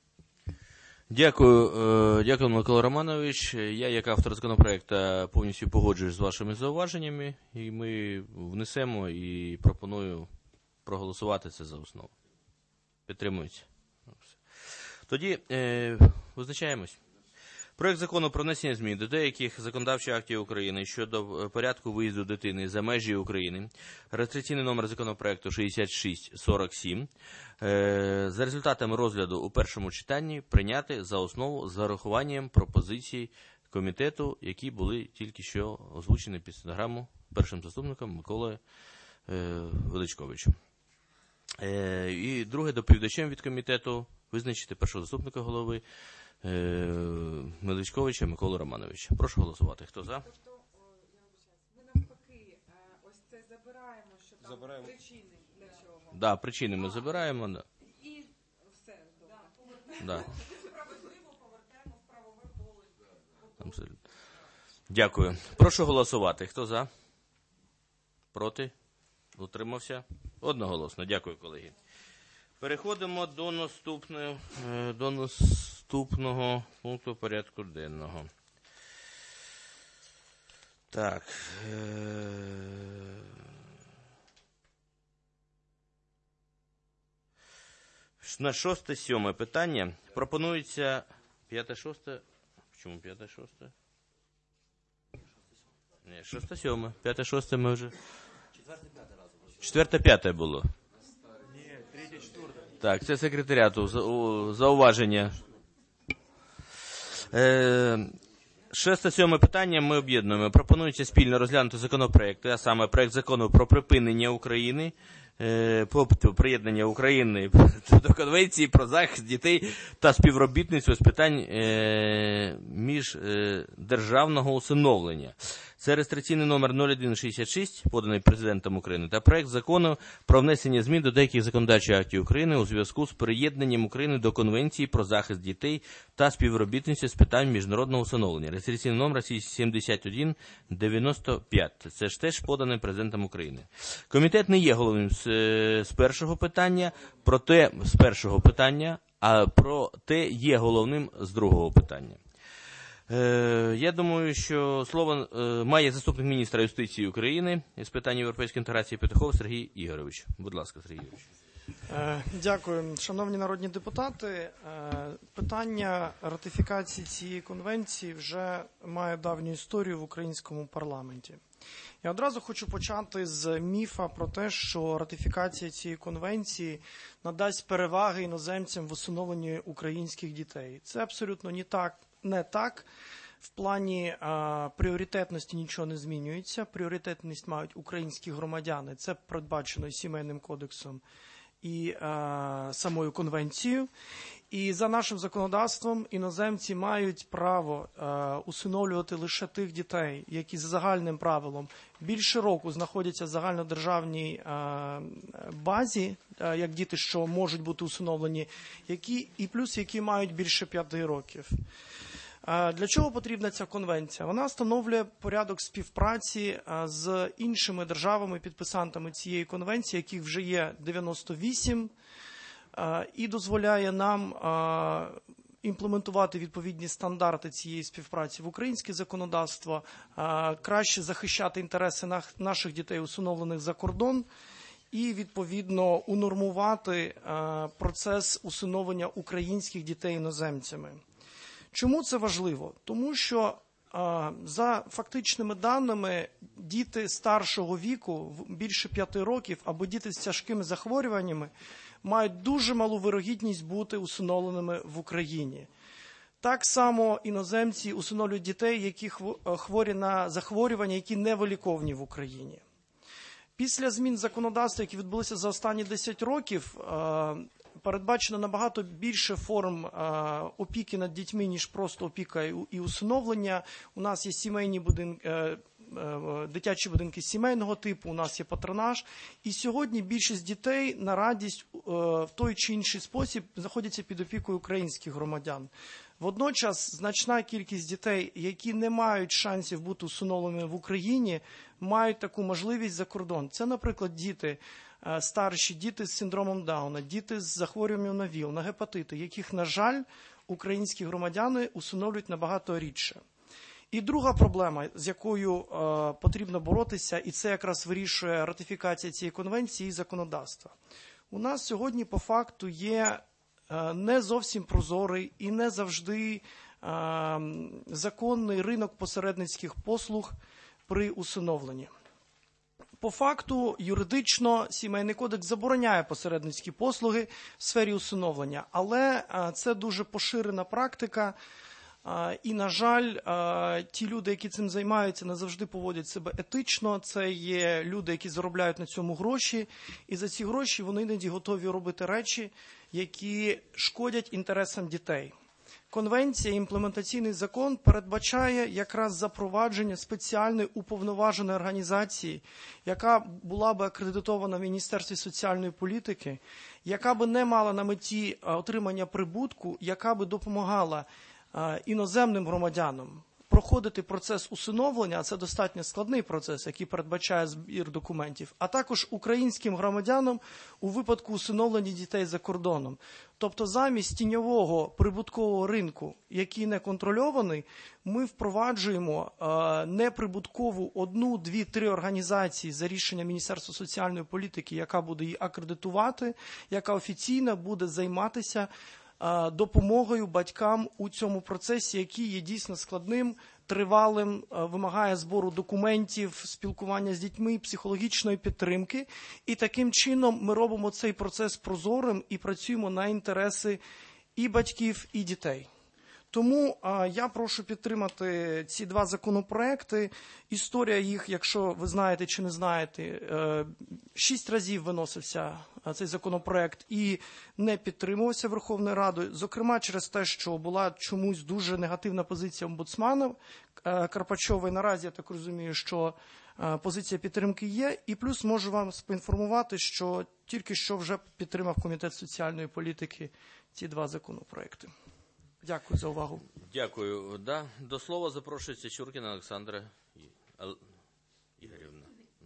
Дякую, дякую, Микола Романович. Я, як автор законопроекту, повністю погоджуюсь з вашими зауваженнями, і ми внесемо і пропоную проголосувати це за основу. Підтримується. Тоді е, визначаємось. Проект закону про внесення змін до деяких законодавчих актів України щодо порядку виїзду дитини за межі України, реєстраційний номер законопроекту шістдесят шість сорок сім, за результатами розгляду у першому читанні прийняти за основу з зарахуванням пропозицій комітету, які були тільки що озвучені під стенограму першим заступником Миколою Величковичем. І друге, доповідачем від комітету визначити першого заступника голови Величковича Миколу Романовича. Прошу голосувати. Хто за? Тобто, ми навпаки, ось це забираємо, що там забираємо. Причини для чого. Так, да, причини ми забираємо. Да. І все. Да. Справедливо повертаємо в правове поле. Дякую. Прошу голосувати. Хто за? Проти? Утримався? Одноголосно. Дякую, колеги. Переходимо до наступного, до наступного пункту порядку денного. Так. На шосте-сьоме питання пропонується п'яте-шосте. Чому п'яте-шосте? Ні, шосте-сьоме. П'яте-шосте ми вже. Четверте-п'яте було. Так, це секретаріату зауваження. Шосте-сьоме питання ми об'єднуємо. Пропонується спільно розглянути законопроекти, а саме проект закону про припинення України, по приєднання України до Конвенції про захист дітей та співробітництво з питань міждержавного усиновлення. Це реєстраційний номер нуль один шістдесят шість, поданий Президентом України, та проект закону про внесення змін до деяких законодавчих актів України у зв'язку з приєднанням України до Конвенції про захист дітей та співробітництво з питань міжнародного усиновлення. Реєстраційний номер сімдесят один дев'яносто п'ять. Це ж теж поданий Президентом України. Комітет не є головним з, з першого питання, проте з першого питання, а проте є головним з другого питання. Я думаю, що слово має заступник міністра юстиції України з питань європейської інтеграції Петухов Сергій Ігорович. Будь ласка, Сергій Ігорович. Дякую. Шановні народні депутати, питання ратифікації цієї конвенції вже має давню історію в українському парламенті. Я одразу хочу почати з міфа про те, що ратифікація цієї конвенції надасть переваги іноземцям в усиновленні українських дітей. Це абсолютно не так. Не так. В плані а, пріоритетності нічого не змінюється. Пріоритетність мають українські громадяни. Це передбачено і Сімейним кодексом, і а, самою конвенцією. І за нашим законодавством іноземці мають право а, усиновлювати лише тих дітей, які за загальним правилом більше року знаходяться в загальнодержавній а, базі, а, як діти, що можуть бути усиновлені, які, і плюс які мають більше п'яти років. Для чого потрібна ця конвенція? Вона встановлює порядок співпраці з іншими державами-підписантами цієї конвенції, яких вже є дев'яносто вісім, і дозволяє нам імплементувати відповідні стандарти цієї співпраці в українське законодавство, краще захищати інтереси наших дітей, усиновлених за кордон, і, відповідно, унормувати процес усиновлення українських дітей іноземцями. Чому це важливо? Тому що за фактичними даними діти старшого віку, більше п'яти років, або діти з тяжкими захворюваннями, мають дуже малу вирогідність бути усиновленими в Україні. Так само іноземці усиновлюють дітей, які хворі на захворювання, які не виліковні в Україні. Після змін законодавства, які відбулися за останні десять років, передбачено набагато більше форм опіки над дітьми, ніж просто опіка і усиновлення. У нас є сімейні будинки, дитячі будинки сімейного типу, у нас є патронаж. І сьогодні більшість дітей на радість в той чи інший спосіб знаходяться під опікою українських громадян. Водночас значна кількість дітей, які не мають шансів бути усиновленими в Україні, мають таку можливість за кордон. Це, наприклад, діти старші, діти з синдромом Дауна, діти з захворюванням на ВІЛ, на гепатити, яких, на жаль, українські громадяни усиновлюють набагато рідше. І друга проблема, з якою е, потрібно боротися, і це якраз вирішує ратифікація цієї конвенції і законодавства. У нас сьогодні по факту є е, не зовсім прозорий і не завжди е, законний ринок посередницьких послуг при усиновленні. По факту, юридично, Сімейний кодекс забороняє посередницькі послуги в сфері усиновлення, але е, це дуже поширена практика. І, на жаль, ті люди, які цим займаються, не завжди поводять себе етично. Це є люди, які заробляють на цьому гроші. І за ці гроші вони іноді готові робити речі, які шкодять інтересам дітей. Конвенція, імплементаційний закон передбачає якраз запровадження спеціальної уповноваженої організації, яка була би акредитована в Міністерстві соціальної політики, яка би не мала на меті отримання прибутку, яка би допомагала іноземним громадянам проходити процес усиновлення, а це достатньо складний процес, який передбачає збір документів, а також українським громадянам у випадку усиновлення дітей за кордоном. Тобто замість тіньового прибуткового ринку, який не контрольований, ми впроваджуємо е, неприбуткову одну, дві, три організації за рішенням Міністерства соціальної політики, яка буде її акредитувати, яка офіційно буде займатися допомогою батькам у цьому процесі, який є дійсно складним, тривалим, вимагає збору документів, спілкування з дітьми, психологічної підтримки. І таким чином ми робимо цей процес прозорим і працюємо на інтереси і батьків, і дітей. Тому а, я прошу підтримати ці два законопроекти. Історія їх, якщо ви знаєте чи не знаєте, е, шість разів виносився цей законопроект і не підтримувався Верховною Радою. Зокрема, через те, що була чомусь дуже негативна позиція омбудсмана е, Карпачової. Наразі, я так розумію, що е, позиція підтримки є. І плюс можу вам поінформувати, що тільки що вже підтримав Комітет соціальної політики ці два законопроекти. Дякую за увагу. Дякую. Да. До слова запрошується Чуркіна Олександра Ігорівна.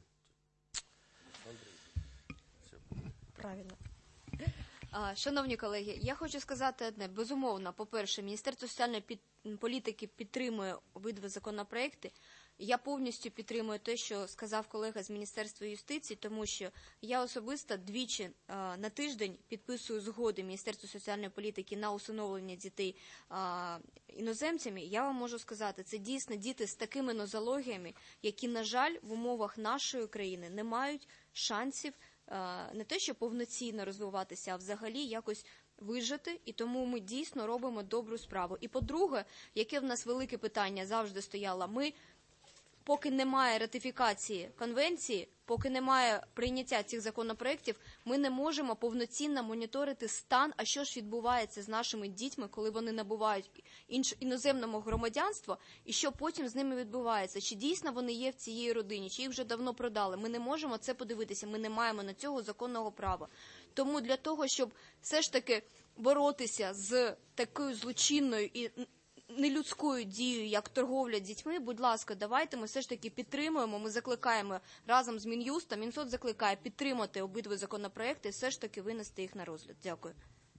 Правильно. Шановні колеги, я хочу сказати одне. Безумовно, по-перше, Міністерство соціальної політики підтримує обидва законопроекти. Я повністю підтримую те, що сказав колега з Міністерства юстиції, тому що я особисто двічі а, на тиждень підписую згоди Міністерства соціальної політики на усиновлення дітей а, іноземцями. Я вам можу сказати, це дійсно діти з такими нозологіями, які, на жаль, в умовах нашої країни не мають шансів а, не те, що повноцінно розвиватися, а взагалі якось вижити, і тому ми дійсно робимо добру справу. І по-друге, яке в нас велике питання завжди стояло, ми поки немає ратифікації конвенції, поки немає прийняття цих законопроєктів, ми не можемо повноцінно моніторити стан, а що ж відбувається з нашими дітьми, коли вони набувають інш... іноземного громадянства, і що потім з ними відбувається. Чи дійсно вони є в цій родині, чи їх вже давно продали. Ми не можемо це подивитися, ми не маємо на цього законного права. Тому для того, щоб все ж таки боротися з такою злочинною і нелюдською дією, як торговля дітьми, будь ласка, давайте ми все ж таки підтримуємо, ми закликаємо разом з Мін'юстом, Мінсоц закликає підтримати обидва законопроекти і все ж таки винести їх на розгляд. Дякую.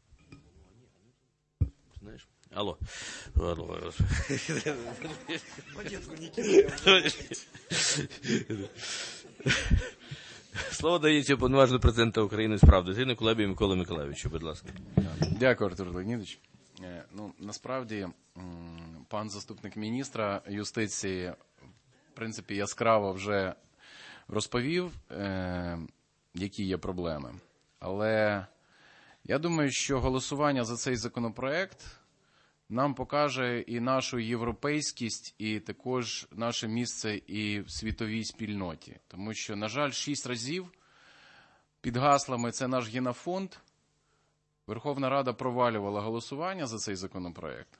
Знаєш? Алло. Алло. Слово дається уповноваженому президента України з прав дитини Кулебі Миколі Миколайовичу, будь ласка. Дякую, Артур Леонідович. Ну, насправді, пан заступник міністра юстиції, в принципі, яскраво вже розповів, які є проблеми. Але я думаю, що голосування за цей законопроект нам покаже і нашу європейськість, і також наше місце і в світовій спільноті. Тому що, на жаль, шість разів під гаслами «Це наш генофонд» Верховна Рада провалювала голосування за цей законопроект.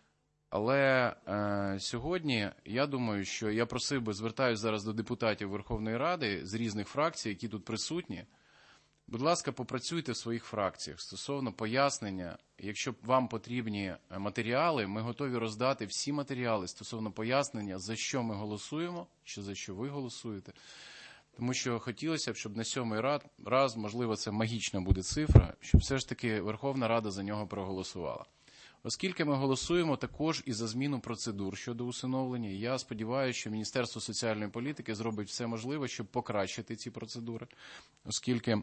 Але е, сьогодні, я думаю, що я просив би, звертаюся зараз до депутатів Верховної Ради з різних фракцій, які тут присутні. Будь ласка, попрацюйте в своїх фракціях стосовно пояснення. Якщо вам потрібні матеріали, ми готові роздати всі матеріали стосовно пояснення, за що ми голосуємо, чи за що ви голосуєте. Тому що хотілося б, щоб на сьомий раз, можливо, це магічна буде цифра, щоб все ж таки Верховна Рада за нього проголосувала. Оскільки ми голосуємо також і за зміну процедур щодо усиновлення, я сподіваюся, що Міністерство соціальної політики зробить все можливе, щоб покращити ці процедури, оскільки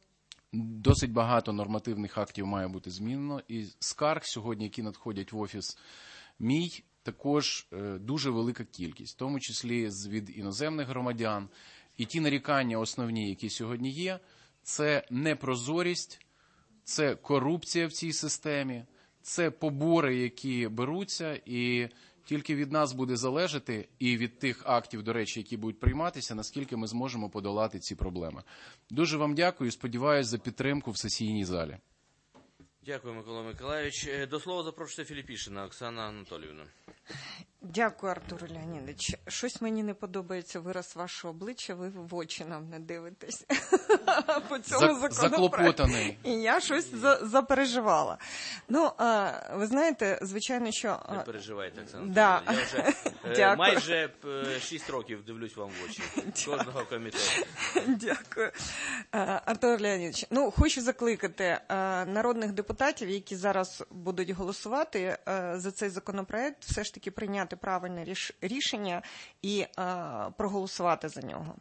досить багато нормативних актів має бути змінено. І скарг сьогодні, які надходять в офіс мій, також дуже велика кількість, в тому числі від іноземних громадян. І ті нарікання основні, які сьогодні є, це непрозорість, це корупція в цій системі, це побори, які беруться, і тільки від нас буде залежати, і від тих актів, до речі, які будуть прийматися, наскільки ми зможемо подолати ці проблеми. Дуже вам дякую і сподіваюся за підтримку в сесійній залі. Дякую, Микола Миколайович. До слова запрошується Філіпішина Оксана Анатоліївна. Дякую, Артур Леонідович. Щось мені не подобається вираз вашого обличчя, ви в очі нам не дивитесь по цьому законопроекту. Заклопотаний. І я щось за, запереживала. Ну, а, ви знаєте, звичайно, що... Не переживайте, Оксана. Да. Я вже е, майже шість років дивлюсь вам в очі. Кожного комітету. Дякую. Артур Леонідович, ну, хочу закликати народних депутатів, які зараз будуть голосувати за цей законопроект, все ж таки прийняти правильне рішення і а, проголосувати за нього.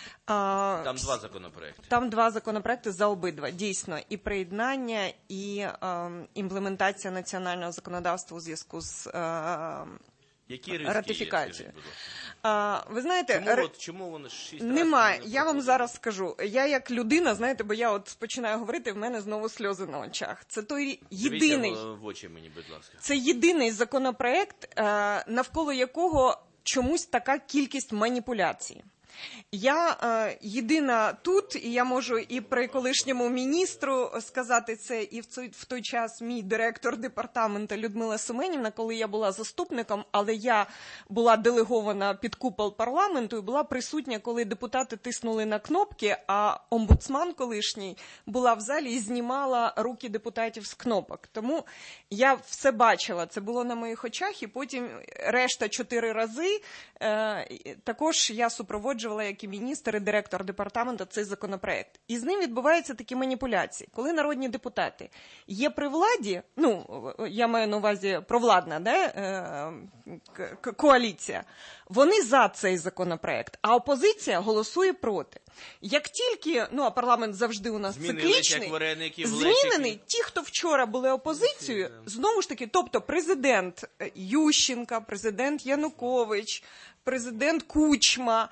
А, там два законопроекти. Там два законопроекти за обидва, дійсно. І приєднання, і а, імплементація національного законодавства у зв'язку з а, Які риски ратифікацією. Є, а, ви знаєте, чому, ре... от, чому вони шість немає. разів? Я вам зараз скажу. Я як людина, знаєте, бо я от починаю говорити, в мене знову сльози на очах. Це той єдиний... Дивіться в очі мені, будь ласка. Це єдиний законопроект, навколо якого чомусь така кількість маніпуляцій. Я е, єдина тут, і я можу і при колишньому міністру сказати це, і в, цей, в той час мій директор департаменту Людмила Семенівна, коли я була заступником, але я була делегована під купол парламенту і була присутня, коли депутати тиснули на кнопки, а омбудсман колишній була в залі і знімала руки депутатів з кнопок. Тому я все бачила, це було на моїх очах, і потім решта чотири рази е, також я супроводжувала як і міністр, і директор департаменту цей законопроект. І з ним відбуваються такі маніпуляції. Коли народні депутати є при владі, ну, я маю на увазі провладна, да, коаліція, вони за цей законопроект, а опозиція голосує проти. Як тільки, ну, а парламент завжди у нас циклічний, змінений, ті, хто вчора були опозицією, знову ж таки, тобто президент Ющенко, президент Янукович, президент Кучма,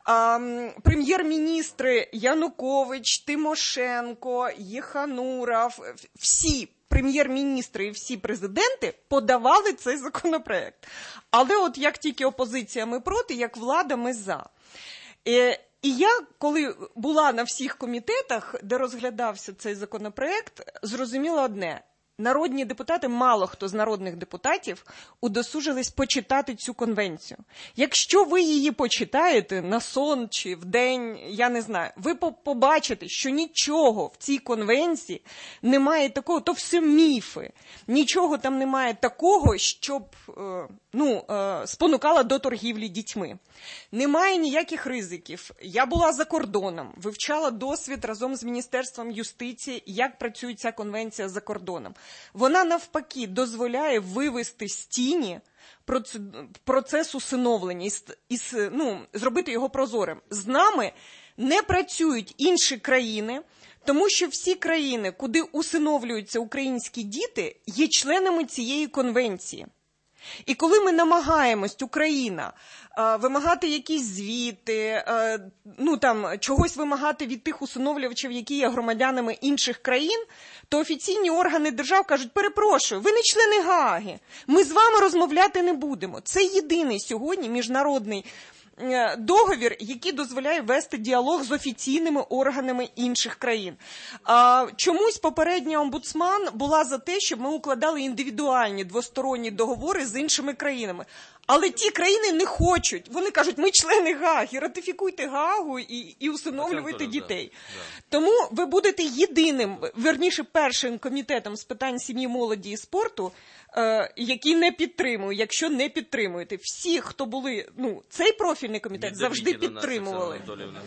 прем'єр-міністри Янукович, Тимошенко, Єхануров, всі прем'єр-міністри і всі президенти подавали цей законопроект. Але от як тільки опозиція ми проти, як влада ми за. І я, коли була на всіх комітетах, де розглядався цей законопроект, зрозуміла одне. народні депутати, мало хто з народних депутатів удосужились почитати цю конвенцію. Якщо ви її почитаєте на сон чи в день, я не знаю, ви побачите, що нічого в цій конвенції немає такого, то все міфи. Нічого там немає такого, щоб ну, спонукало до торгівлі дітьми. Немає ніяких ризиків. Я була за кордоном, вивчала досвід разом з Міністерством юстиції, як працює ця конвенція за кордоном. Вона навпаки дозволяє вивести з тіні процес усиновлення, і, ну, зробити його прозорим. З нами не працюють інші країни, тому що всі країни, куди усиновлюються українські діти, є членами цієї конвенції. І коли ми намагаємось, Україна, вимагати якісь звіти, ну там чогось вимагати від тих усиновлювачів, які є громадянами інших країн, то офіційні органи держав кажуть: перепрошую, ви не члени Гааги, ми з вами розмовляти не будемо. Це єдиний сьогодні міжнародний договір, який дозволяє вести діалог з офіційними органами інших країн. А, чомусь попередня омбудсман була за те, щоб ми укладали індивідуальні двосторонні договори з іншими країнами. Але ті країни не хочуть. Вони кажуть: ми члени Гааги, ратифікуйте Гаагу і, і усиновлюйте дітей. Да, да. Тому ви будете єдиним, верніше першим комітетом з питань сім'ї, молоді і спорту, е, який не підтримує, якщо не підтримуєте. Всі, хто були, ну, цей профільний комітет не завжди підтримували.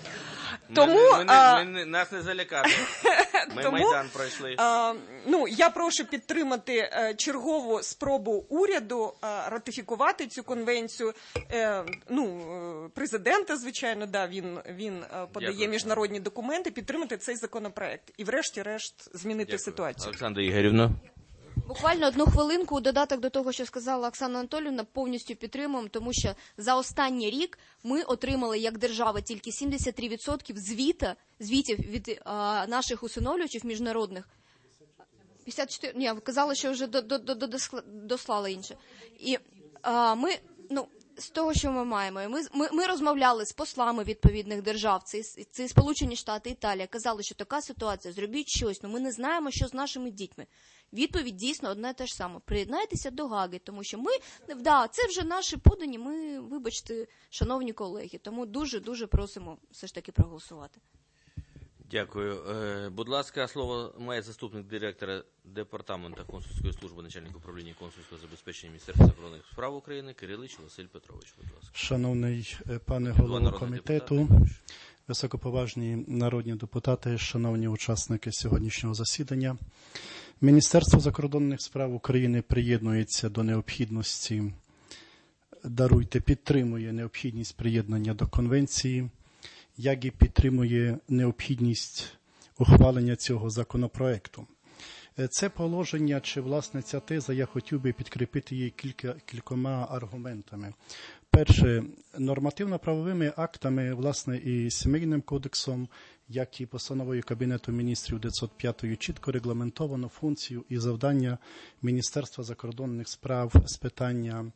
Тому ми, ми, а... ми, ми, нас не залякати. Ми Тому, Майдан пройшли. А, ну, я прошу підтримати а, чергову спробу уряду а, ратифікувати цю конвенцію. Е, ну, президента, звичайно, да, він, він а, подає Дякую. міжнародні документи, підтримати цей законопроект. І врешті-решт змінити Дякую. ситуацію. Олександра Ігорівна. Буквально одну хвилинку у додаток до того, що сказала Оксана Анатоліївна, повністю підтримуємо, тому що за останній рік ми отримали як держава тільки сімдесят три відсотки звіта, звітів від а, наших усиновлювачів міжнародних. п'ятдесят чотири, ні, казали, що вже до, до, до, до, дослали інше. І а, ми, ну, з того, що ми маємо, ми, ми, ми розмовляли з послами відповідних держав, це, це Сполучені Штати, Італія, казали, що така ситуація, зробіть щось, але ми не знаємо, що з нашими дітьми. Відповідь дійсно одна і та ж сама. Приєднайтеся до Гааги, тому що ми, да, це вже наші подані, ми, вибачте, шановні колеги, тому дуже-дуже просимо все ж таки проголосувати. Дякую. Е, будь ласка, слово має заступник директора Департаменту консульської служби, начальник управління консульського забезпечення Міністерства закордонних справ України Кирилич Василь Петрович. Будь ласка. Шановний пане голово комітету, високоповажні народні депутати, шановні учасники сьогоднішнього засідання. Міністерство закордонних справ України приєднується до необхідності, даруйте, підтримує необхідність приєднання до конвенції, як і підтримує необхідність ухвалення цього законопроекту. Це положення, чи власне ця теза, я хотів би підкріпити її кілька, кількома аргументами. Перше, нормативно-правовими актами, власне, і Сімейним кодексом, як і постановою Кабінету міністрів дев'ятсот п'ять чітко регламентовано функцію і завдання Міністерства закордонних справ з питання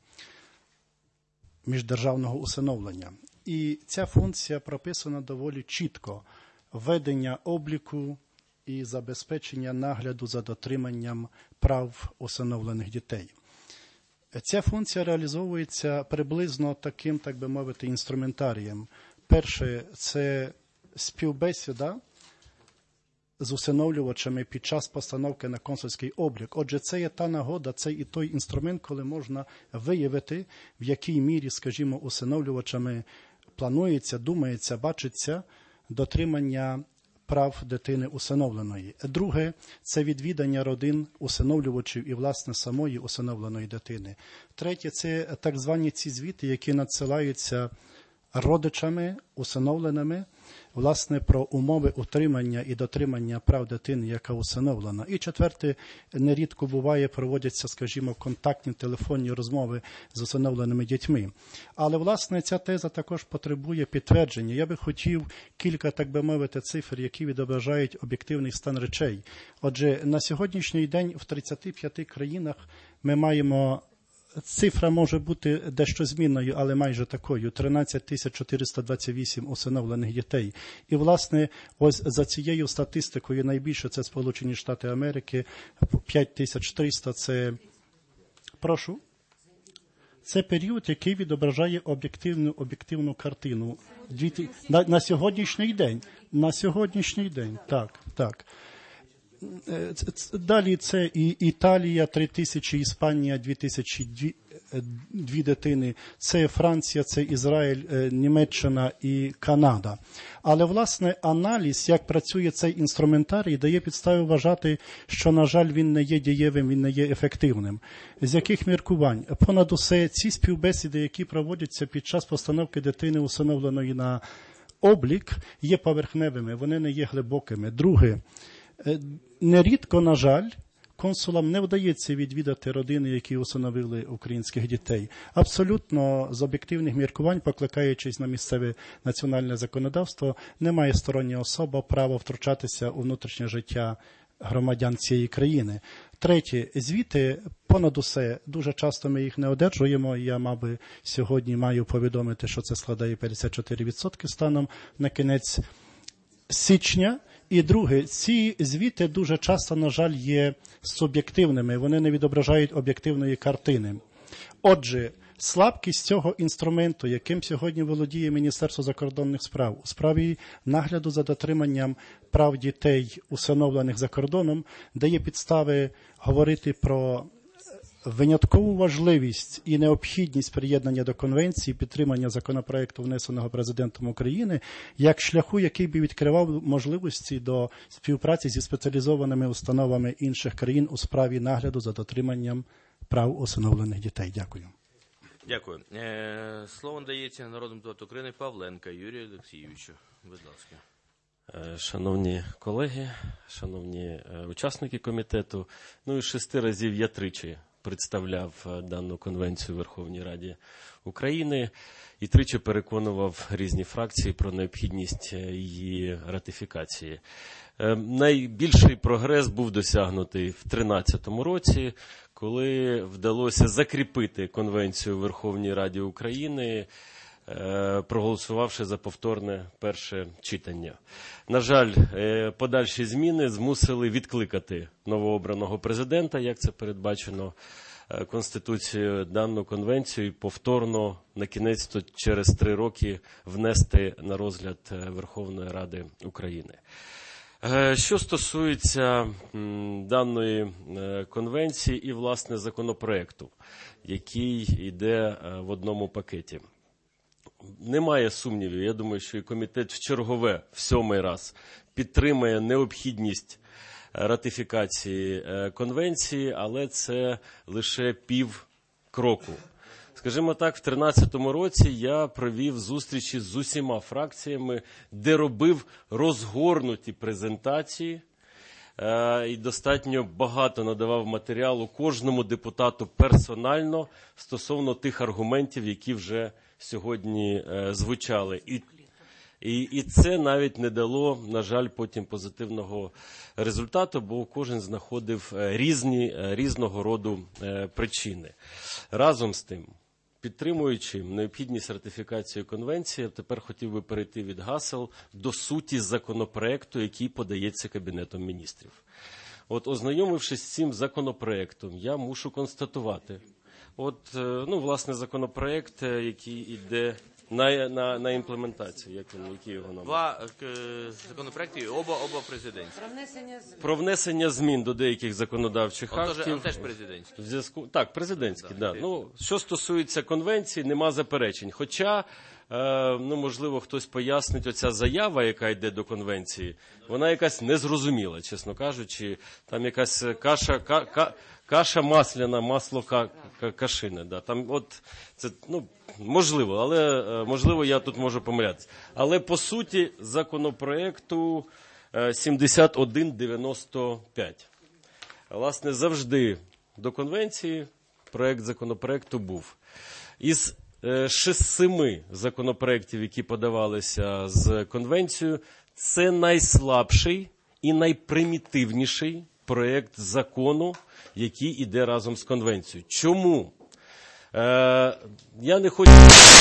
міждержавного усиновлення. І ця функція прописана доволі чітко. Ведення обліку і забезпечення нагляду за дотриманням прав усиновлених дітей. Ця функція реалізовується приблизно таким, так би мовити, інструментарієм. Перше – це співбесіда з усиновлювачами під час постановки на консульський облік. Отже, це є та нагода, це і той інструмент, коли можна виявити, в якій мірі, скажімо, усиновлювачами планується, думається, бачиться дотримання прав дитини усиновленої. Друге – це відвідання родин усиновлювачів і, власне, самої усиновленої дитини. Третє – це так звані ці звіти, які надсилаються родичами усиновленими, власне, про умови утримання і дотримання прав дитини, яка усиновлена. І четверте, нерідко буває, проводяться, скажімо, контактні телефонні розмови з усиновленими дітьми. Але, власне, ця теза також потребує підтвердження. Я би хотів кілька, так би мовити, цифр, які відображають об'єктивний стан речей. Отже, на сьогоднішній день в тридцяти п'яти країнах ми маємо цифра може бути дещо змінною, але майже такою. тринадцять тисяч чотириста двадцять вісім усиновлених дітей. І, власне, ось за цією статистикою найбільше це Сполучені Штати Америки, п'ять тисяч триста це... Прошу? Це період, який відображає об'єктивну, об'єктивну картину. Дві, на, на сьогоднішній день. На сьогоднішній день, так, так. Далі це і Італія, три тисячі, Іспанія, дві тисячі, дві, дві дитини, це Франція, це Ізраїль, Німеччина і Канада. Але, власне, аналіз, як працює цей інструментарій, дає підстави вважати, що, на жаль, він не є дієвим, він не є ефективним. З яких міркувань? Понад усе, ці співбесіди, які проводяться під час постановки дитини, усиновленої на облік, є поверхневими, вони не є глибокими. Друге, нерідко, на жаль, консулам не вдається відвідати родини, які усиновили українських дітей. Абсолютно з об'єктивних міркувань, покликаючись на місцеве національне законодавство, немає стороння особа права втручатися у внутрішнє життя громадян цієї країни. Третє, звіти, понад усе, дуже часто ми їх не одержуємо. Я, мабуть, сьогодні маю повідомити, що це складає п'ятдесят чотири відсотки станом на кінець січня. І друге, ці звіти дуже часто, на жаль, є суб'єктивними, вони не відображають об'єктивної картини. Отже, слабкість цього інструменту, яким сьогодні володіє Міністерство закордонних справ у справі нагляду за дотриманням прав дітей, усиновлених за кордоном, дає підстави говорити про виняткову важливість і необхідність приєднання до конвенції, підтримання законопроекту, внесеного президентом України, як шляху, який би відкривав можливості до співпраці зі спеціалізованими установами інших країн у справі нагляду за дотриманням прав усиновлених дітей. Дякую. Дякую. Е, слово надається народному депутату України Павленка Юрію Олексійовичу. Будь ласка. Шановні колеги, шановні учасники комітету, ну і шести разів я тричі представляв дану конвенцію в Верховній Раді України і тричі переконував різні фракції про необхідність її ратифікації. Найбільший прогрес був досягнутий в дві тисячі тринадцятому році, коли вдалося закріпити конвенцію в Верховній Раді України, проголосувавши за повторне перше читання. На жаль, подальші зміни змусили відкликати новообраного президента, як це передбачено Конституцією, дану конвенцію і повторно на кінець через три роки внести на розгляд Верховної Ради України. Що стосується даної конвенції і, власне, законопроекту, який йде в одному пакеті. Немає сумнівів, я думаю, що і комітет в чергове, в сьомий раз, підтримає необхідність ратифікації конвенції, але це лише пів кроку. Скажімо так, в дві тисячі тринадцятому році я провів зустрічі з усіма фракціями, де робив розгорнуті презентації і достатньо багато надавав матеріалу кожному депутату персонально стосовно тих аргументів, які вже сьогодні е, звучали. І, і, і це навіть не дало, на жаль, потім позитивного результату, бо кожен знаходив різні, різного роду е, причини. Разом з тим, підтримуючи необхідність ратифікації конвенції, тепер хотів би перейти від гасел до суті законопроекту, який подається Кабінетом міністрів. От, ознайомившись з цим законопроектом, я мушу констатувати, От, ну, власне, законопроект, який йде на, на, на імплементацію, як він, який його номер? Два е, законопроекти, оба, оба президентські. Про внесення змін. Про внесення змін до деяких законодавчих Он актів. Он теж президентський. В зв'язку, так, президентський, да, да. Ну, що стосується конвенції, нема заперечень. Хоча, е, ну, можливо, хтось пояснить, оця заява, яка йде до конвенції, вона якась незрозуміла, чесно кажучи. Там якась каша, ка, ка, каша масляна, масло ка, ка, кашине. Да. Там, от, це, ну, можливо, але, можливо, я тут можу помилятися. Але, по суті, законопроекту сімдесят один дев'яносто п'ять. Власне, завжди до конвенції проект законопроекту був. Із шести законопроєктів, які подавалися з конвенцією, це найслабший і найпримітивніший проєкт закону, який іде разом з конвенцією. Чому? Е, я не хочу...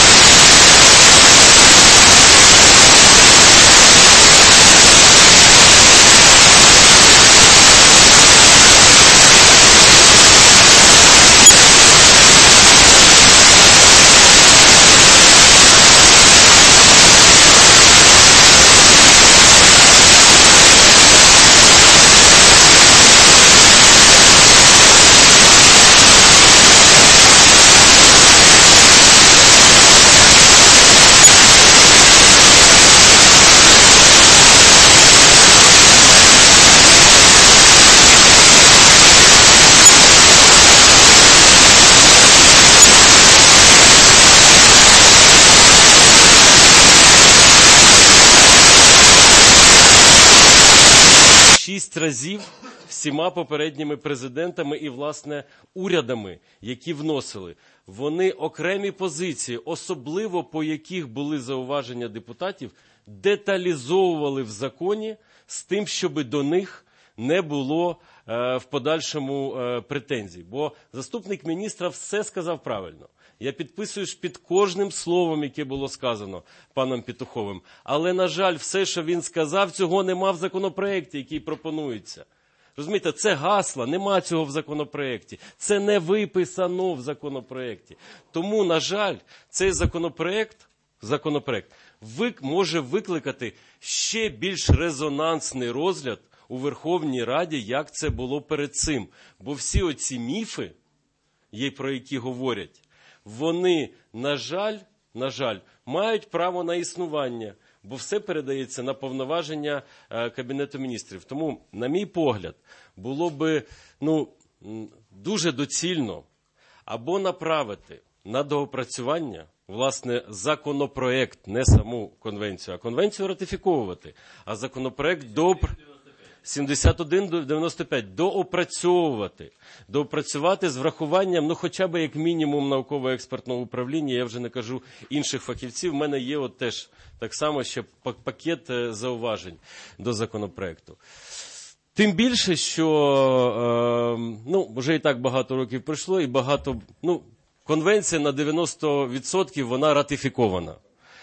Шість разів всіма попередніми президентами і, власне, урядами, які вносили. Вони окремі позиції, особливо по яких були зауваження депутатів, деталізовували в законі з тим, щоб до них не було е, в подальшому е, претензій. Бо заступник міністра все сказав правильно. Я підписуюсь під кожним словом, яке було сказано паном Петуховим. Але, на жаль, все, що він сказав, цього нема в законопроекті, який пропонується. Розумієте, це гасла, нема цього в законопроекті. Це не виписано в законопроекті. Тому, на жаль, цей законопроект, законопроект вик, може викликати ще більш резонансний розгляд у Верховній Раді, як це було перед цим. Бо всі оці міфи, є, про які говорять, вони, на жаль, на жаль, мають право на існування, бо все передається на повноваження е, Кабінету міністрів. Тому, на мій погляд, було би ну, дуже доцільно або направити на доопрацювання, власне, законопроект, не саму конвенцію, а конвенцію ратифіковувати, а законопроект до... сімдесят один дев'яносто п'ять доопрацьовувати, доопрацювати з врахуванням, ну хоча б як мінімум науково-експертного управління, я вже не кажу інших фахівців, в мене є от теж так само ще пакет зауважень до законопроекту. Тим більше, що е, ну, вже і так багато років пройшло, і багато, ну, конвенція на дев'яносто відсотків вона ратифікована.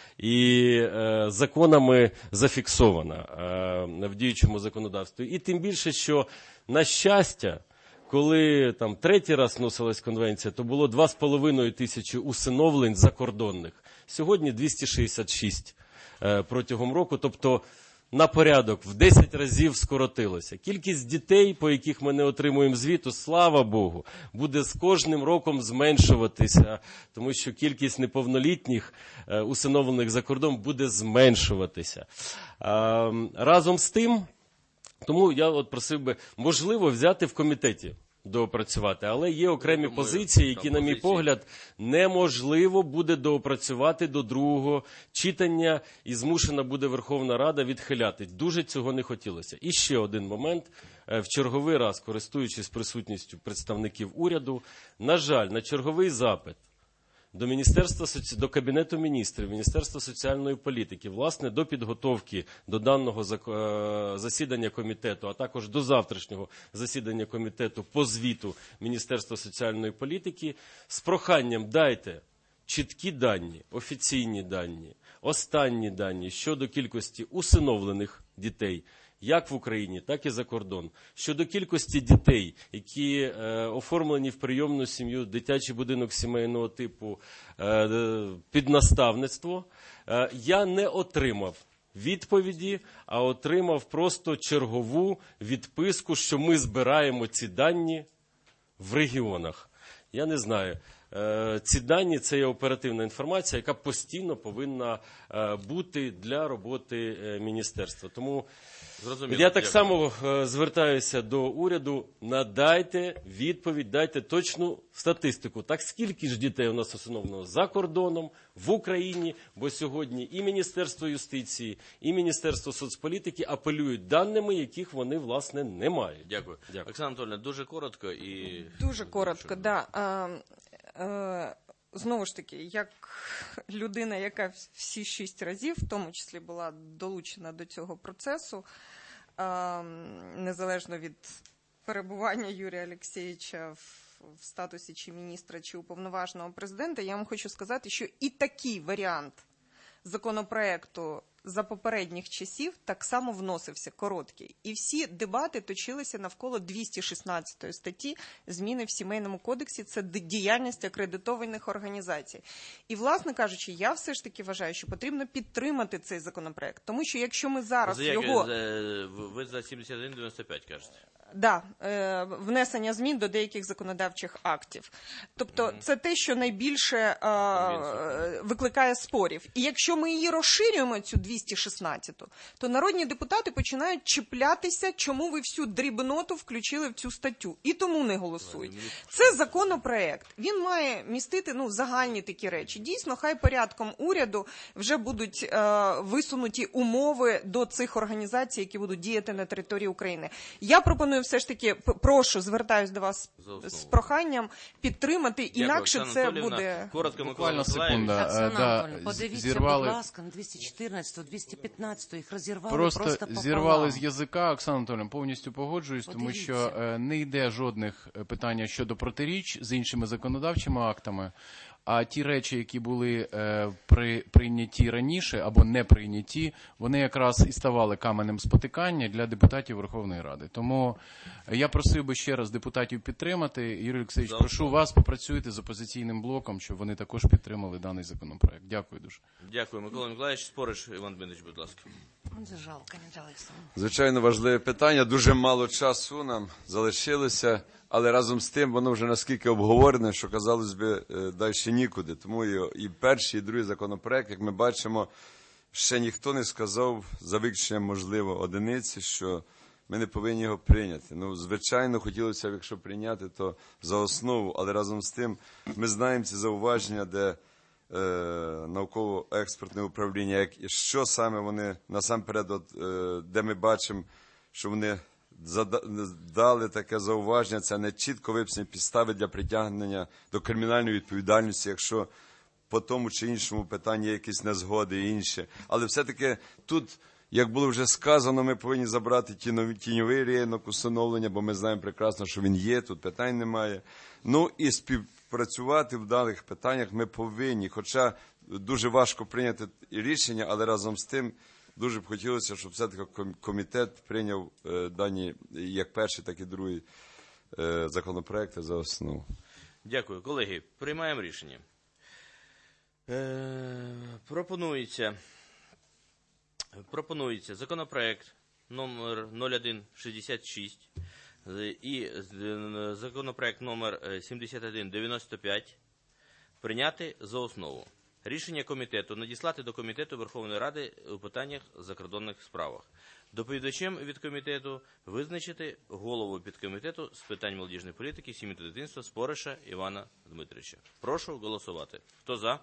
І е, законами зафіксована е, в діючому законодавстві. І тим більше, що, на щастя, коли там третій раз вносилась конвенція, то було два з половиною тисячі усиновлень закордонних. Сьогодні двісті шістдесят шість е, протягом року, тобто на порядок в десять разів скоротилося. Кількість дітей, по яких ми не отримуємо звіту, слава Богу, буде з кожним роком зменшуватися, тому що кількість неповнолітніх е, усиновлених за кордон буде зменшуватися. А, разом з тим, тому я от просив би, можливо, взяти в комітеті доопрацювати, але є окремі Думаю, позиції, які, на мій погляд, неможливо буде доопрацювати до другого читання і змушена буде Верховна Рада відхиляти. Дуже цього не хотілося. І ще один момент. В черговий раз, користуючись присутністю представників уряду, на жаль, на черговий запит до Міністерства, до Кабінету міністрів, Міністерства соціальної політики, власне, до підготовки до даного засідання комітету, а також до завтрашнього засідання комітету по звіту Міністерства соціальної політики, з проханням дайте чіткі дані, офіційні дані, останні дані щодо кількості усиновлених дітей, як в Україні, так і за кордон. Щодо кількості дітей, які е, оформлені в прийомну сім'ю, дитячий будинок сімейного типу, е, під наставництво, е, я не отримав відповіді, а отримав просто чергову відписку, що ми збираємо ці дані в регіонах. Я не знаю. Ці дані – це є оперативна інформація, яка постійно повинна бути для роботи міністерства. Тому Зрозуміло, я так дякую. само звертаюся до уряду, надайте відповідь, дайте точну статистику. Так скільки ж дітей у нас усиновлено за кордоном, в Україні, бо сьогодні і Міністерство юстиції, і Міністерство соцполітики апелюють даними, яких вони, власне, не мають. Дякую. Дякую. Оксана Анатольовна, дуже коротко і... Дуже коротко, так. Да. Знову ж таки, як людина, яка всі шість разів, в тому числі, була долучена до цього процесу, незалежно від перебування Юрія Олексійовича в в статусі чи міністра, чи уповноваженого президента, я вам хочу сказати, що і такий варіант законопроекту за попередніх часів так само вносився, короткий. І всі дебати точилися навколо двісті шістнадцятої статті зміни в Сімейному кодексі, це діяльність акредитованих організацій. І, власне кажучи, я все ж таки вважаю, що потрібно підтримати цей законопроект, тому що якщо ми зараз За як- його... за- Ви за сімдесят один дев'яносто п'ять кажете? Да, е, внесення змін до деяких законодавчих актів. Тобто mm-hmm. це те, що найбільше е, викликає спорів. І якщо ми її розширюємо, цю двісті шістнадцяту, то народні депутати починають чіплятися, чому ви всю дрібноту включили в цю статтю. І тому не голосують. Це законопроект. Він має містити ну, загальні такі речі. Дійсно, хай порядком уряду вже будуть е, висунуті умови до цих організацій, які будуть діяти на території України. Я пропоную все ж таки, прошу, звертаюсь до вас з проханням підтримати, інакше Дякую, це Анатоліївна. буде... Коротко, Микола Буквально Миколаївич. секунда. Оксана Да, Анатольевна, подивіться, зірвали- будь ласка, на двісті чотирнадцяту, двісті п'ятнадцяту, їх розірвали Просто, просто, пополам. зірвали з язика, Оксана Анатоліївна, повністю погоджуюсь, тому Подивіться. що е, не йде жодних е, питань щодо протиріч з іншими законодавчими актами, а ті речі, які були е, при, прийняті раніше або не прийняті, вони якраз і ставали каменем спотикання для депутатів Верховної Ради. Тому я просив би ще раз депутатів підтримати. Юрій Олексійович, Завтра. прошу вас, попрацюйте з опозиційним блоком, щоб вони також підтримали даний законопроект. Дякую дуже. Дякую, Микола Миколаївич. Спориш, Іван Дмитрович, будь ласка. Це жалко, не дали сам. Звичайно, важливе питання. Дуже мало часу нам залишилося, але разом з тим воно вже наскільки обговорене, що, казалось би, далі нікуди. Тому і, і перший, і другий законопроект, як ми бачимо, ще ніхто не сказав, за виключенням, можливо, одиниці, що ми не повинні його прийняти. Ну, звичайно, хотілося б, якщо прийняти, то за основу, але разом з тим ми знаємо ці зауваження, де е, науково-експертне управління, як, що саме вони, насамперед, от, е, де ми бачимо, що вони дали таке зауваження, це не чітко виписані підстави для притягнення до кримінальної відповідальності, якщо по тому чи іншому питанні є якісь незгоди і інше. Але все-таки тут, як було вже сказано, ми повинні забрати тіньовий ринок усиновлення, бо ми знаємо прекрасно, що він є, тут питань немає. Ну і співпрацювати в даних питаннях ми повинні, хоча дуже важко прийняти рішення, але разом з тим дуже б хотілося, щоб все-таки комітет прийняв е, дані як перший, так і другий е, законопроекти за основу. Дякую. Колеги, приймаємо рішення. Е, пропонується, пропонується законопроект номер нуль один шістдесят шість і законопроект номер сімдесят один дев'яносто п'ять прийняти за основу. Рішення комітету надіслати до Комітету Верховної Ради у питаннях закордонних справах. Доповідачем від комітету визначити голову підкомітету з питань молодіжної політики, сім'ї та дитинства Спориша Івана Дмитровича. Прошу голосувати. Хто за?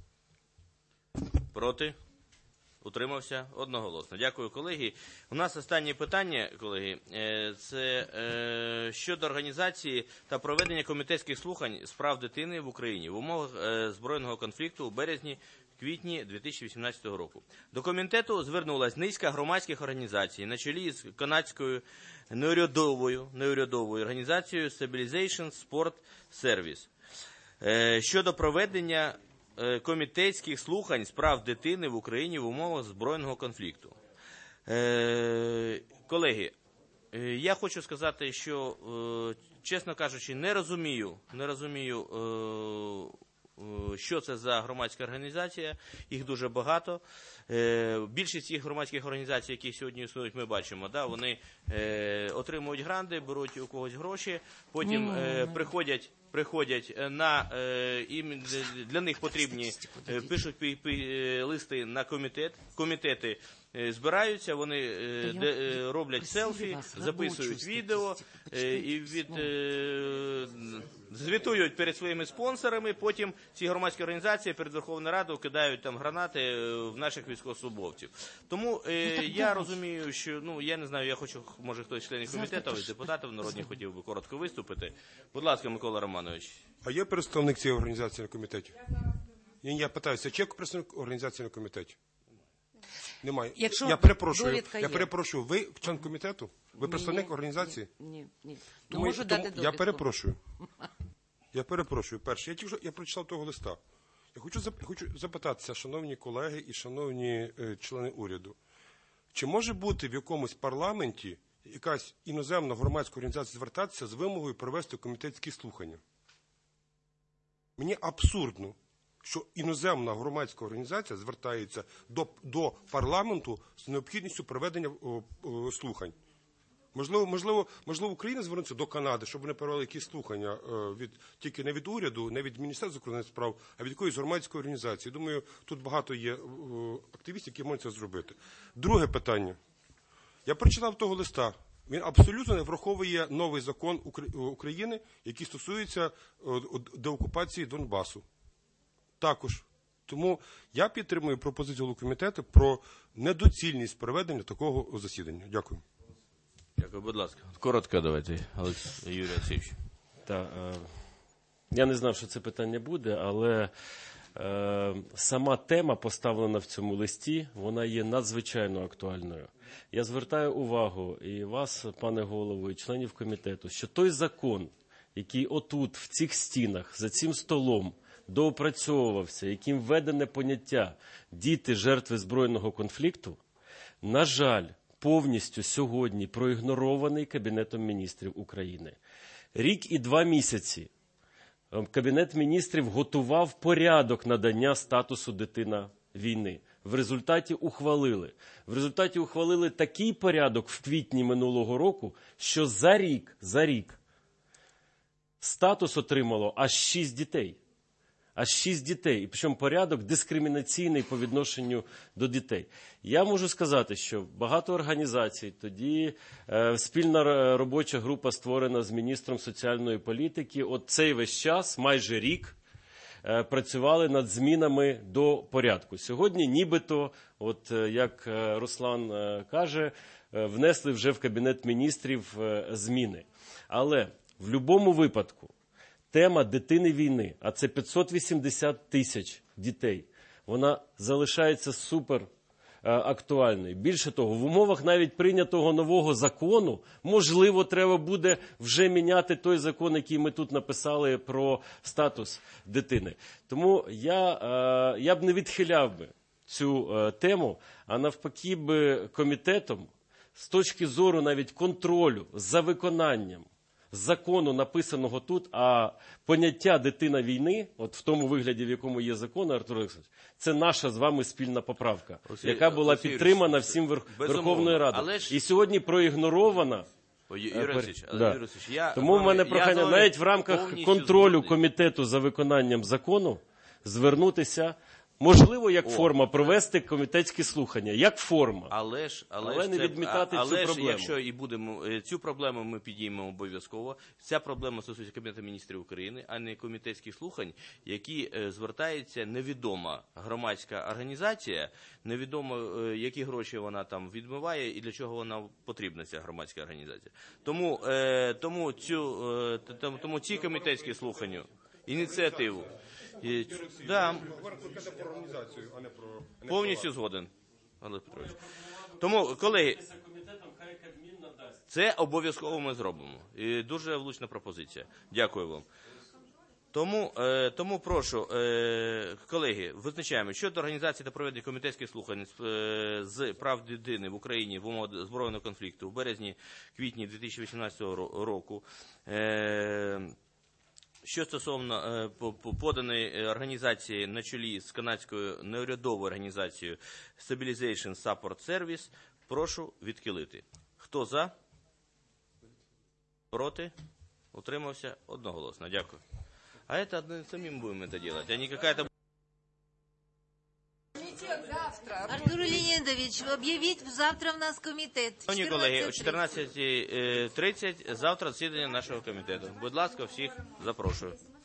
Проти? Утримався? Одноголосно. Дякую, колеги. У нас останнє питання, колеги, це щодо організації та проведення комітетських слухань з прав дитини в Україні в умовах збройного конфлікту у березні-квітні дві тисячі вісімнадцятого року. До комітету звернулась низка громадських організацій на чолі з канадською неурядовою, неурядовою організацією Stabilization Sport Service щодо проведення комітетських слухань з прав дитини в Україні в умовах збройного конфлікту. Е, колеги, я хочу сказати, що, е, чесно кажучи, не розумію, не розумію, е, що це за громадська організація, їх дуже багато. Е, більшість їх громадських організацій, які сьогодні існують, ми бачимо, да, вони е, отримують гранти, беруть у когось гроші, потім е, приходять приходять на, їм, для них потрібні, пишуть пі, пі, листи на комітет, комітети збираються, вони де, роблять селфі, записують відео і від, звітують перед своїми спонсорами, потім ці громадські організації перед Верховною Радою кидають там гранати в наших військовослужбовців. Тому я розумію, що, ну, я не знаю, я хочу, може хтось з членів комітету, із депутатів народних хотів би коротко виступити. Будь ласка, Микола Романович. А є представник цієї організації на комітеті? Я, я питаюся, чи є представник організації на комітеті? Немає. Якщо я перепрошую, довідка я є. перепрошую, ви член комітету? Ви представник ні, організації? Ні, ні. Тому, Можу тому дати я довідку. перепрошую. Я перепрошую. Перше, я тільки що я прочитав того листа. Я хочу, зап, хочу запитатися, шановні колеги і шановні е, члени уряду, чи може бути в якомусь парламенті якась іноземна громадська організація звертатися з вимогою провести комітетські слухання? Мені абсурдно, що іноземна громадська організація звертається до, до парламенту з необхідністю проведення о, о, слухань. Можливо, можливо, можливо, Україна звернеться до Канади, щоб вони провели якісь слухання е, від, тільки не від уряду, не від Міністерства закордонних справ, а від якоїсь громадської організації. Думаю, тут багато є е, активістів, які можуть це зробити. Друге питання. Я прочитав того листа. Він абсолютно не враховує новий закон України, який стосується деокупації Донбасу. Також. Тому я підтримую пропозицію комітету про недоцільність проведення такого засідання. Дякую. Дякую, будь ласка. Коротко давайте, Олекс... Юрій Олексійович. Так, е, я не знав, що це питання буде, але е, сама тема, поставлена в цьому листі, вона є надзвичайно актуальною. Я звертаю увагу і вас, пане голово, і членів комітету, що той закон, який отут, в цих стінах, за цим столом, доопрацьовувався, яким введене поняття «діти жертви збройного конфлікту», на жаль, повністю сьогодні проігнорований Кабінетом міністрів України. Рік і два місяці Кабінет міністрів готував порядок надання статусу дитина війни. В результаті ухвалили. В результаті ухвалили такий порядок в квітні минулого року, що за рік, за рік статус отримало аж шість дітей. Аж шість дітей. І причому порядок дискримінаційний по відношенню до дітей. Я можу сказати, що багато організацій, тоді е, спільна робоча група створена з міністром соціальної політики, от цей весь час, майже рік, е, працювали над змінами до порядку. Сьогодні нібито, от е, як Руслан е, каже, е, внесли вже в Кабінет міністрів е, зміни. Але в будь-якому випадку тема дитини війни, а це п'ятсот вісімдесят тисяч дітей, вона залишається супер актуальною. Більше того, в умовах навіть прийнятого нового закону, можливо, треба буде вже міняти той закон, який ми тут написали про статус дитини. Тому я, я б не відхиляв би цю тему, а навпаки би комітетом з точки зору навіть контролю за виконанням закону, написаного тут, а поняття дитина війни, от в тому вигляді, в якому є закон, Артур Олександрович, це наша з вами спільна поправка, Олексій, яка була Олексій, підтримана всім Вер... Верховною Радою. Але ж... І сьогодні проігнорована. Юрій Олексійович, да. Юрій Олексійович, я... Тому в мене прохання, я навіть в рамках контролю згодний. Комітету за виконанням закону, звернутися, можливо, як але, форма, провести комітетські слухання, як форма, але, ж, але, але ж не це, відмітати але цю ж, проблему. Якщо і будемо, цю проблему ми підіймемо обов'язково, ця проблема стосується Кабінету міністрів України, а не комітетських слухань, які е, звертається невідома громадська організація, невідомо, е, які гроші вона там відмиває і для чого вона потрібна, ця громадська організація. Тому, е, тому, цю, е, тому, тому ці комітетські слухання, ініціативу, І, да, повністю згоден, Олег Петрович. Тому, колеги, це обов'язково ми зробимо. І дуже влучна пропозиція. Дякую вам. Тому, е, тому прошу, е, колеги, визначаємо, щодо організації та проведення комітетських слухань е, з прав дитини в Україні в умовах збройного конфлікту в березні-квітні дві тисячі вісімнадцятого року, е, що стосовно поданої організації на чолі з канадською неурядовою організацією Stabilization Support Service, прошу відхилити. Хто за? Проти? Утримався? Одноголосно. Дякую. А это одним самим будем это делать, а не какая-то... Артур Леонідович, об'явіть, завтра в нас комітет. Шановні колеги, о чотирнадцятій тридцять завтра засідання нашого комітету. Будь ласка, всіх запрошую.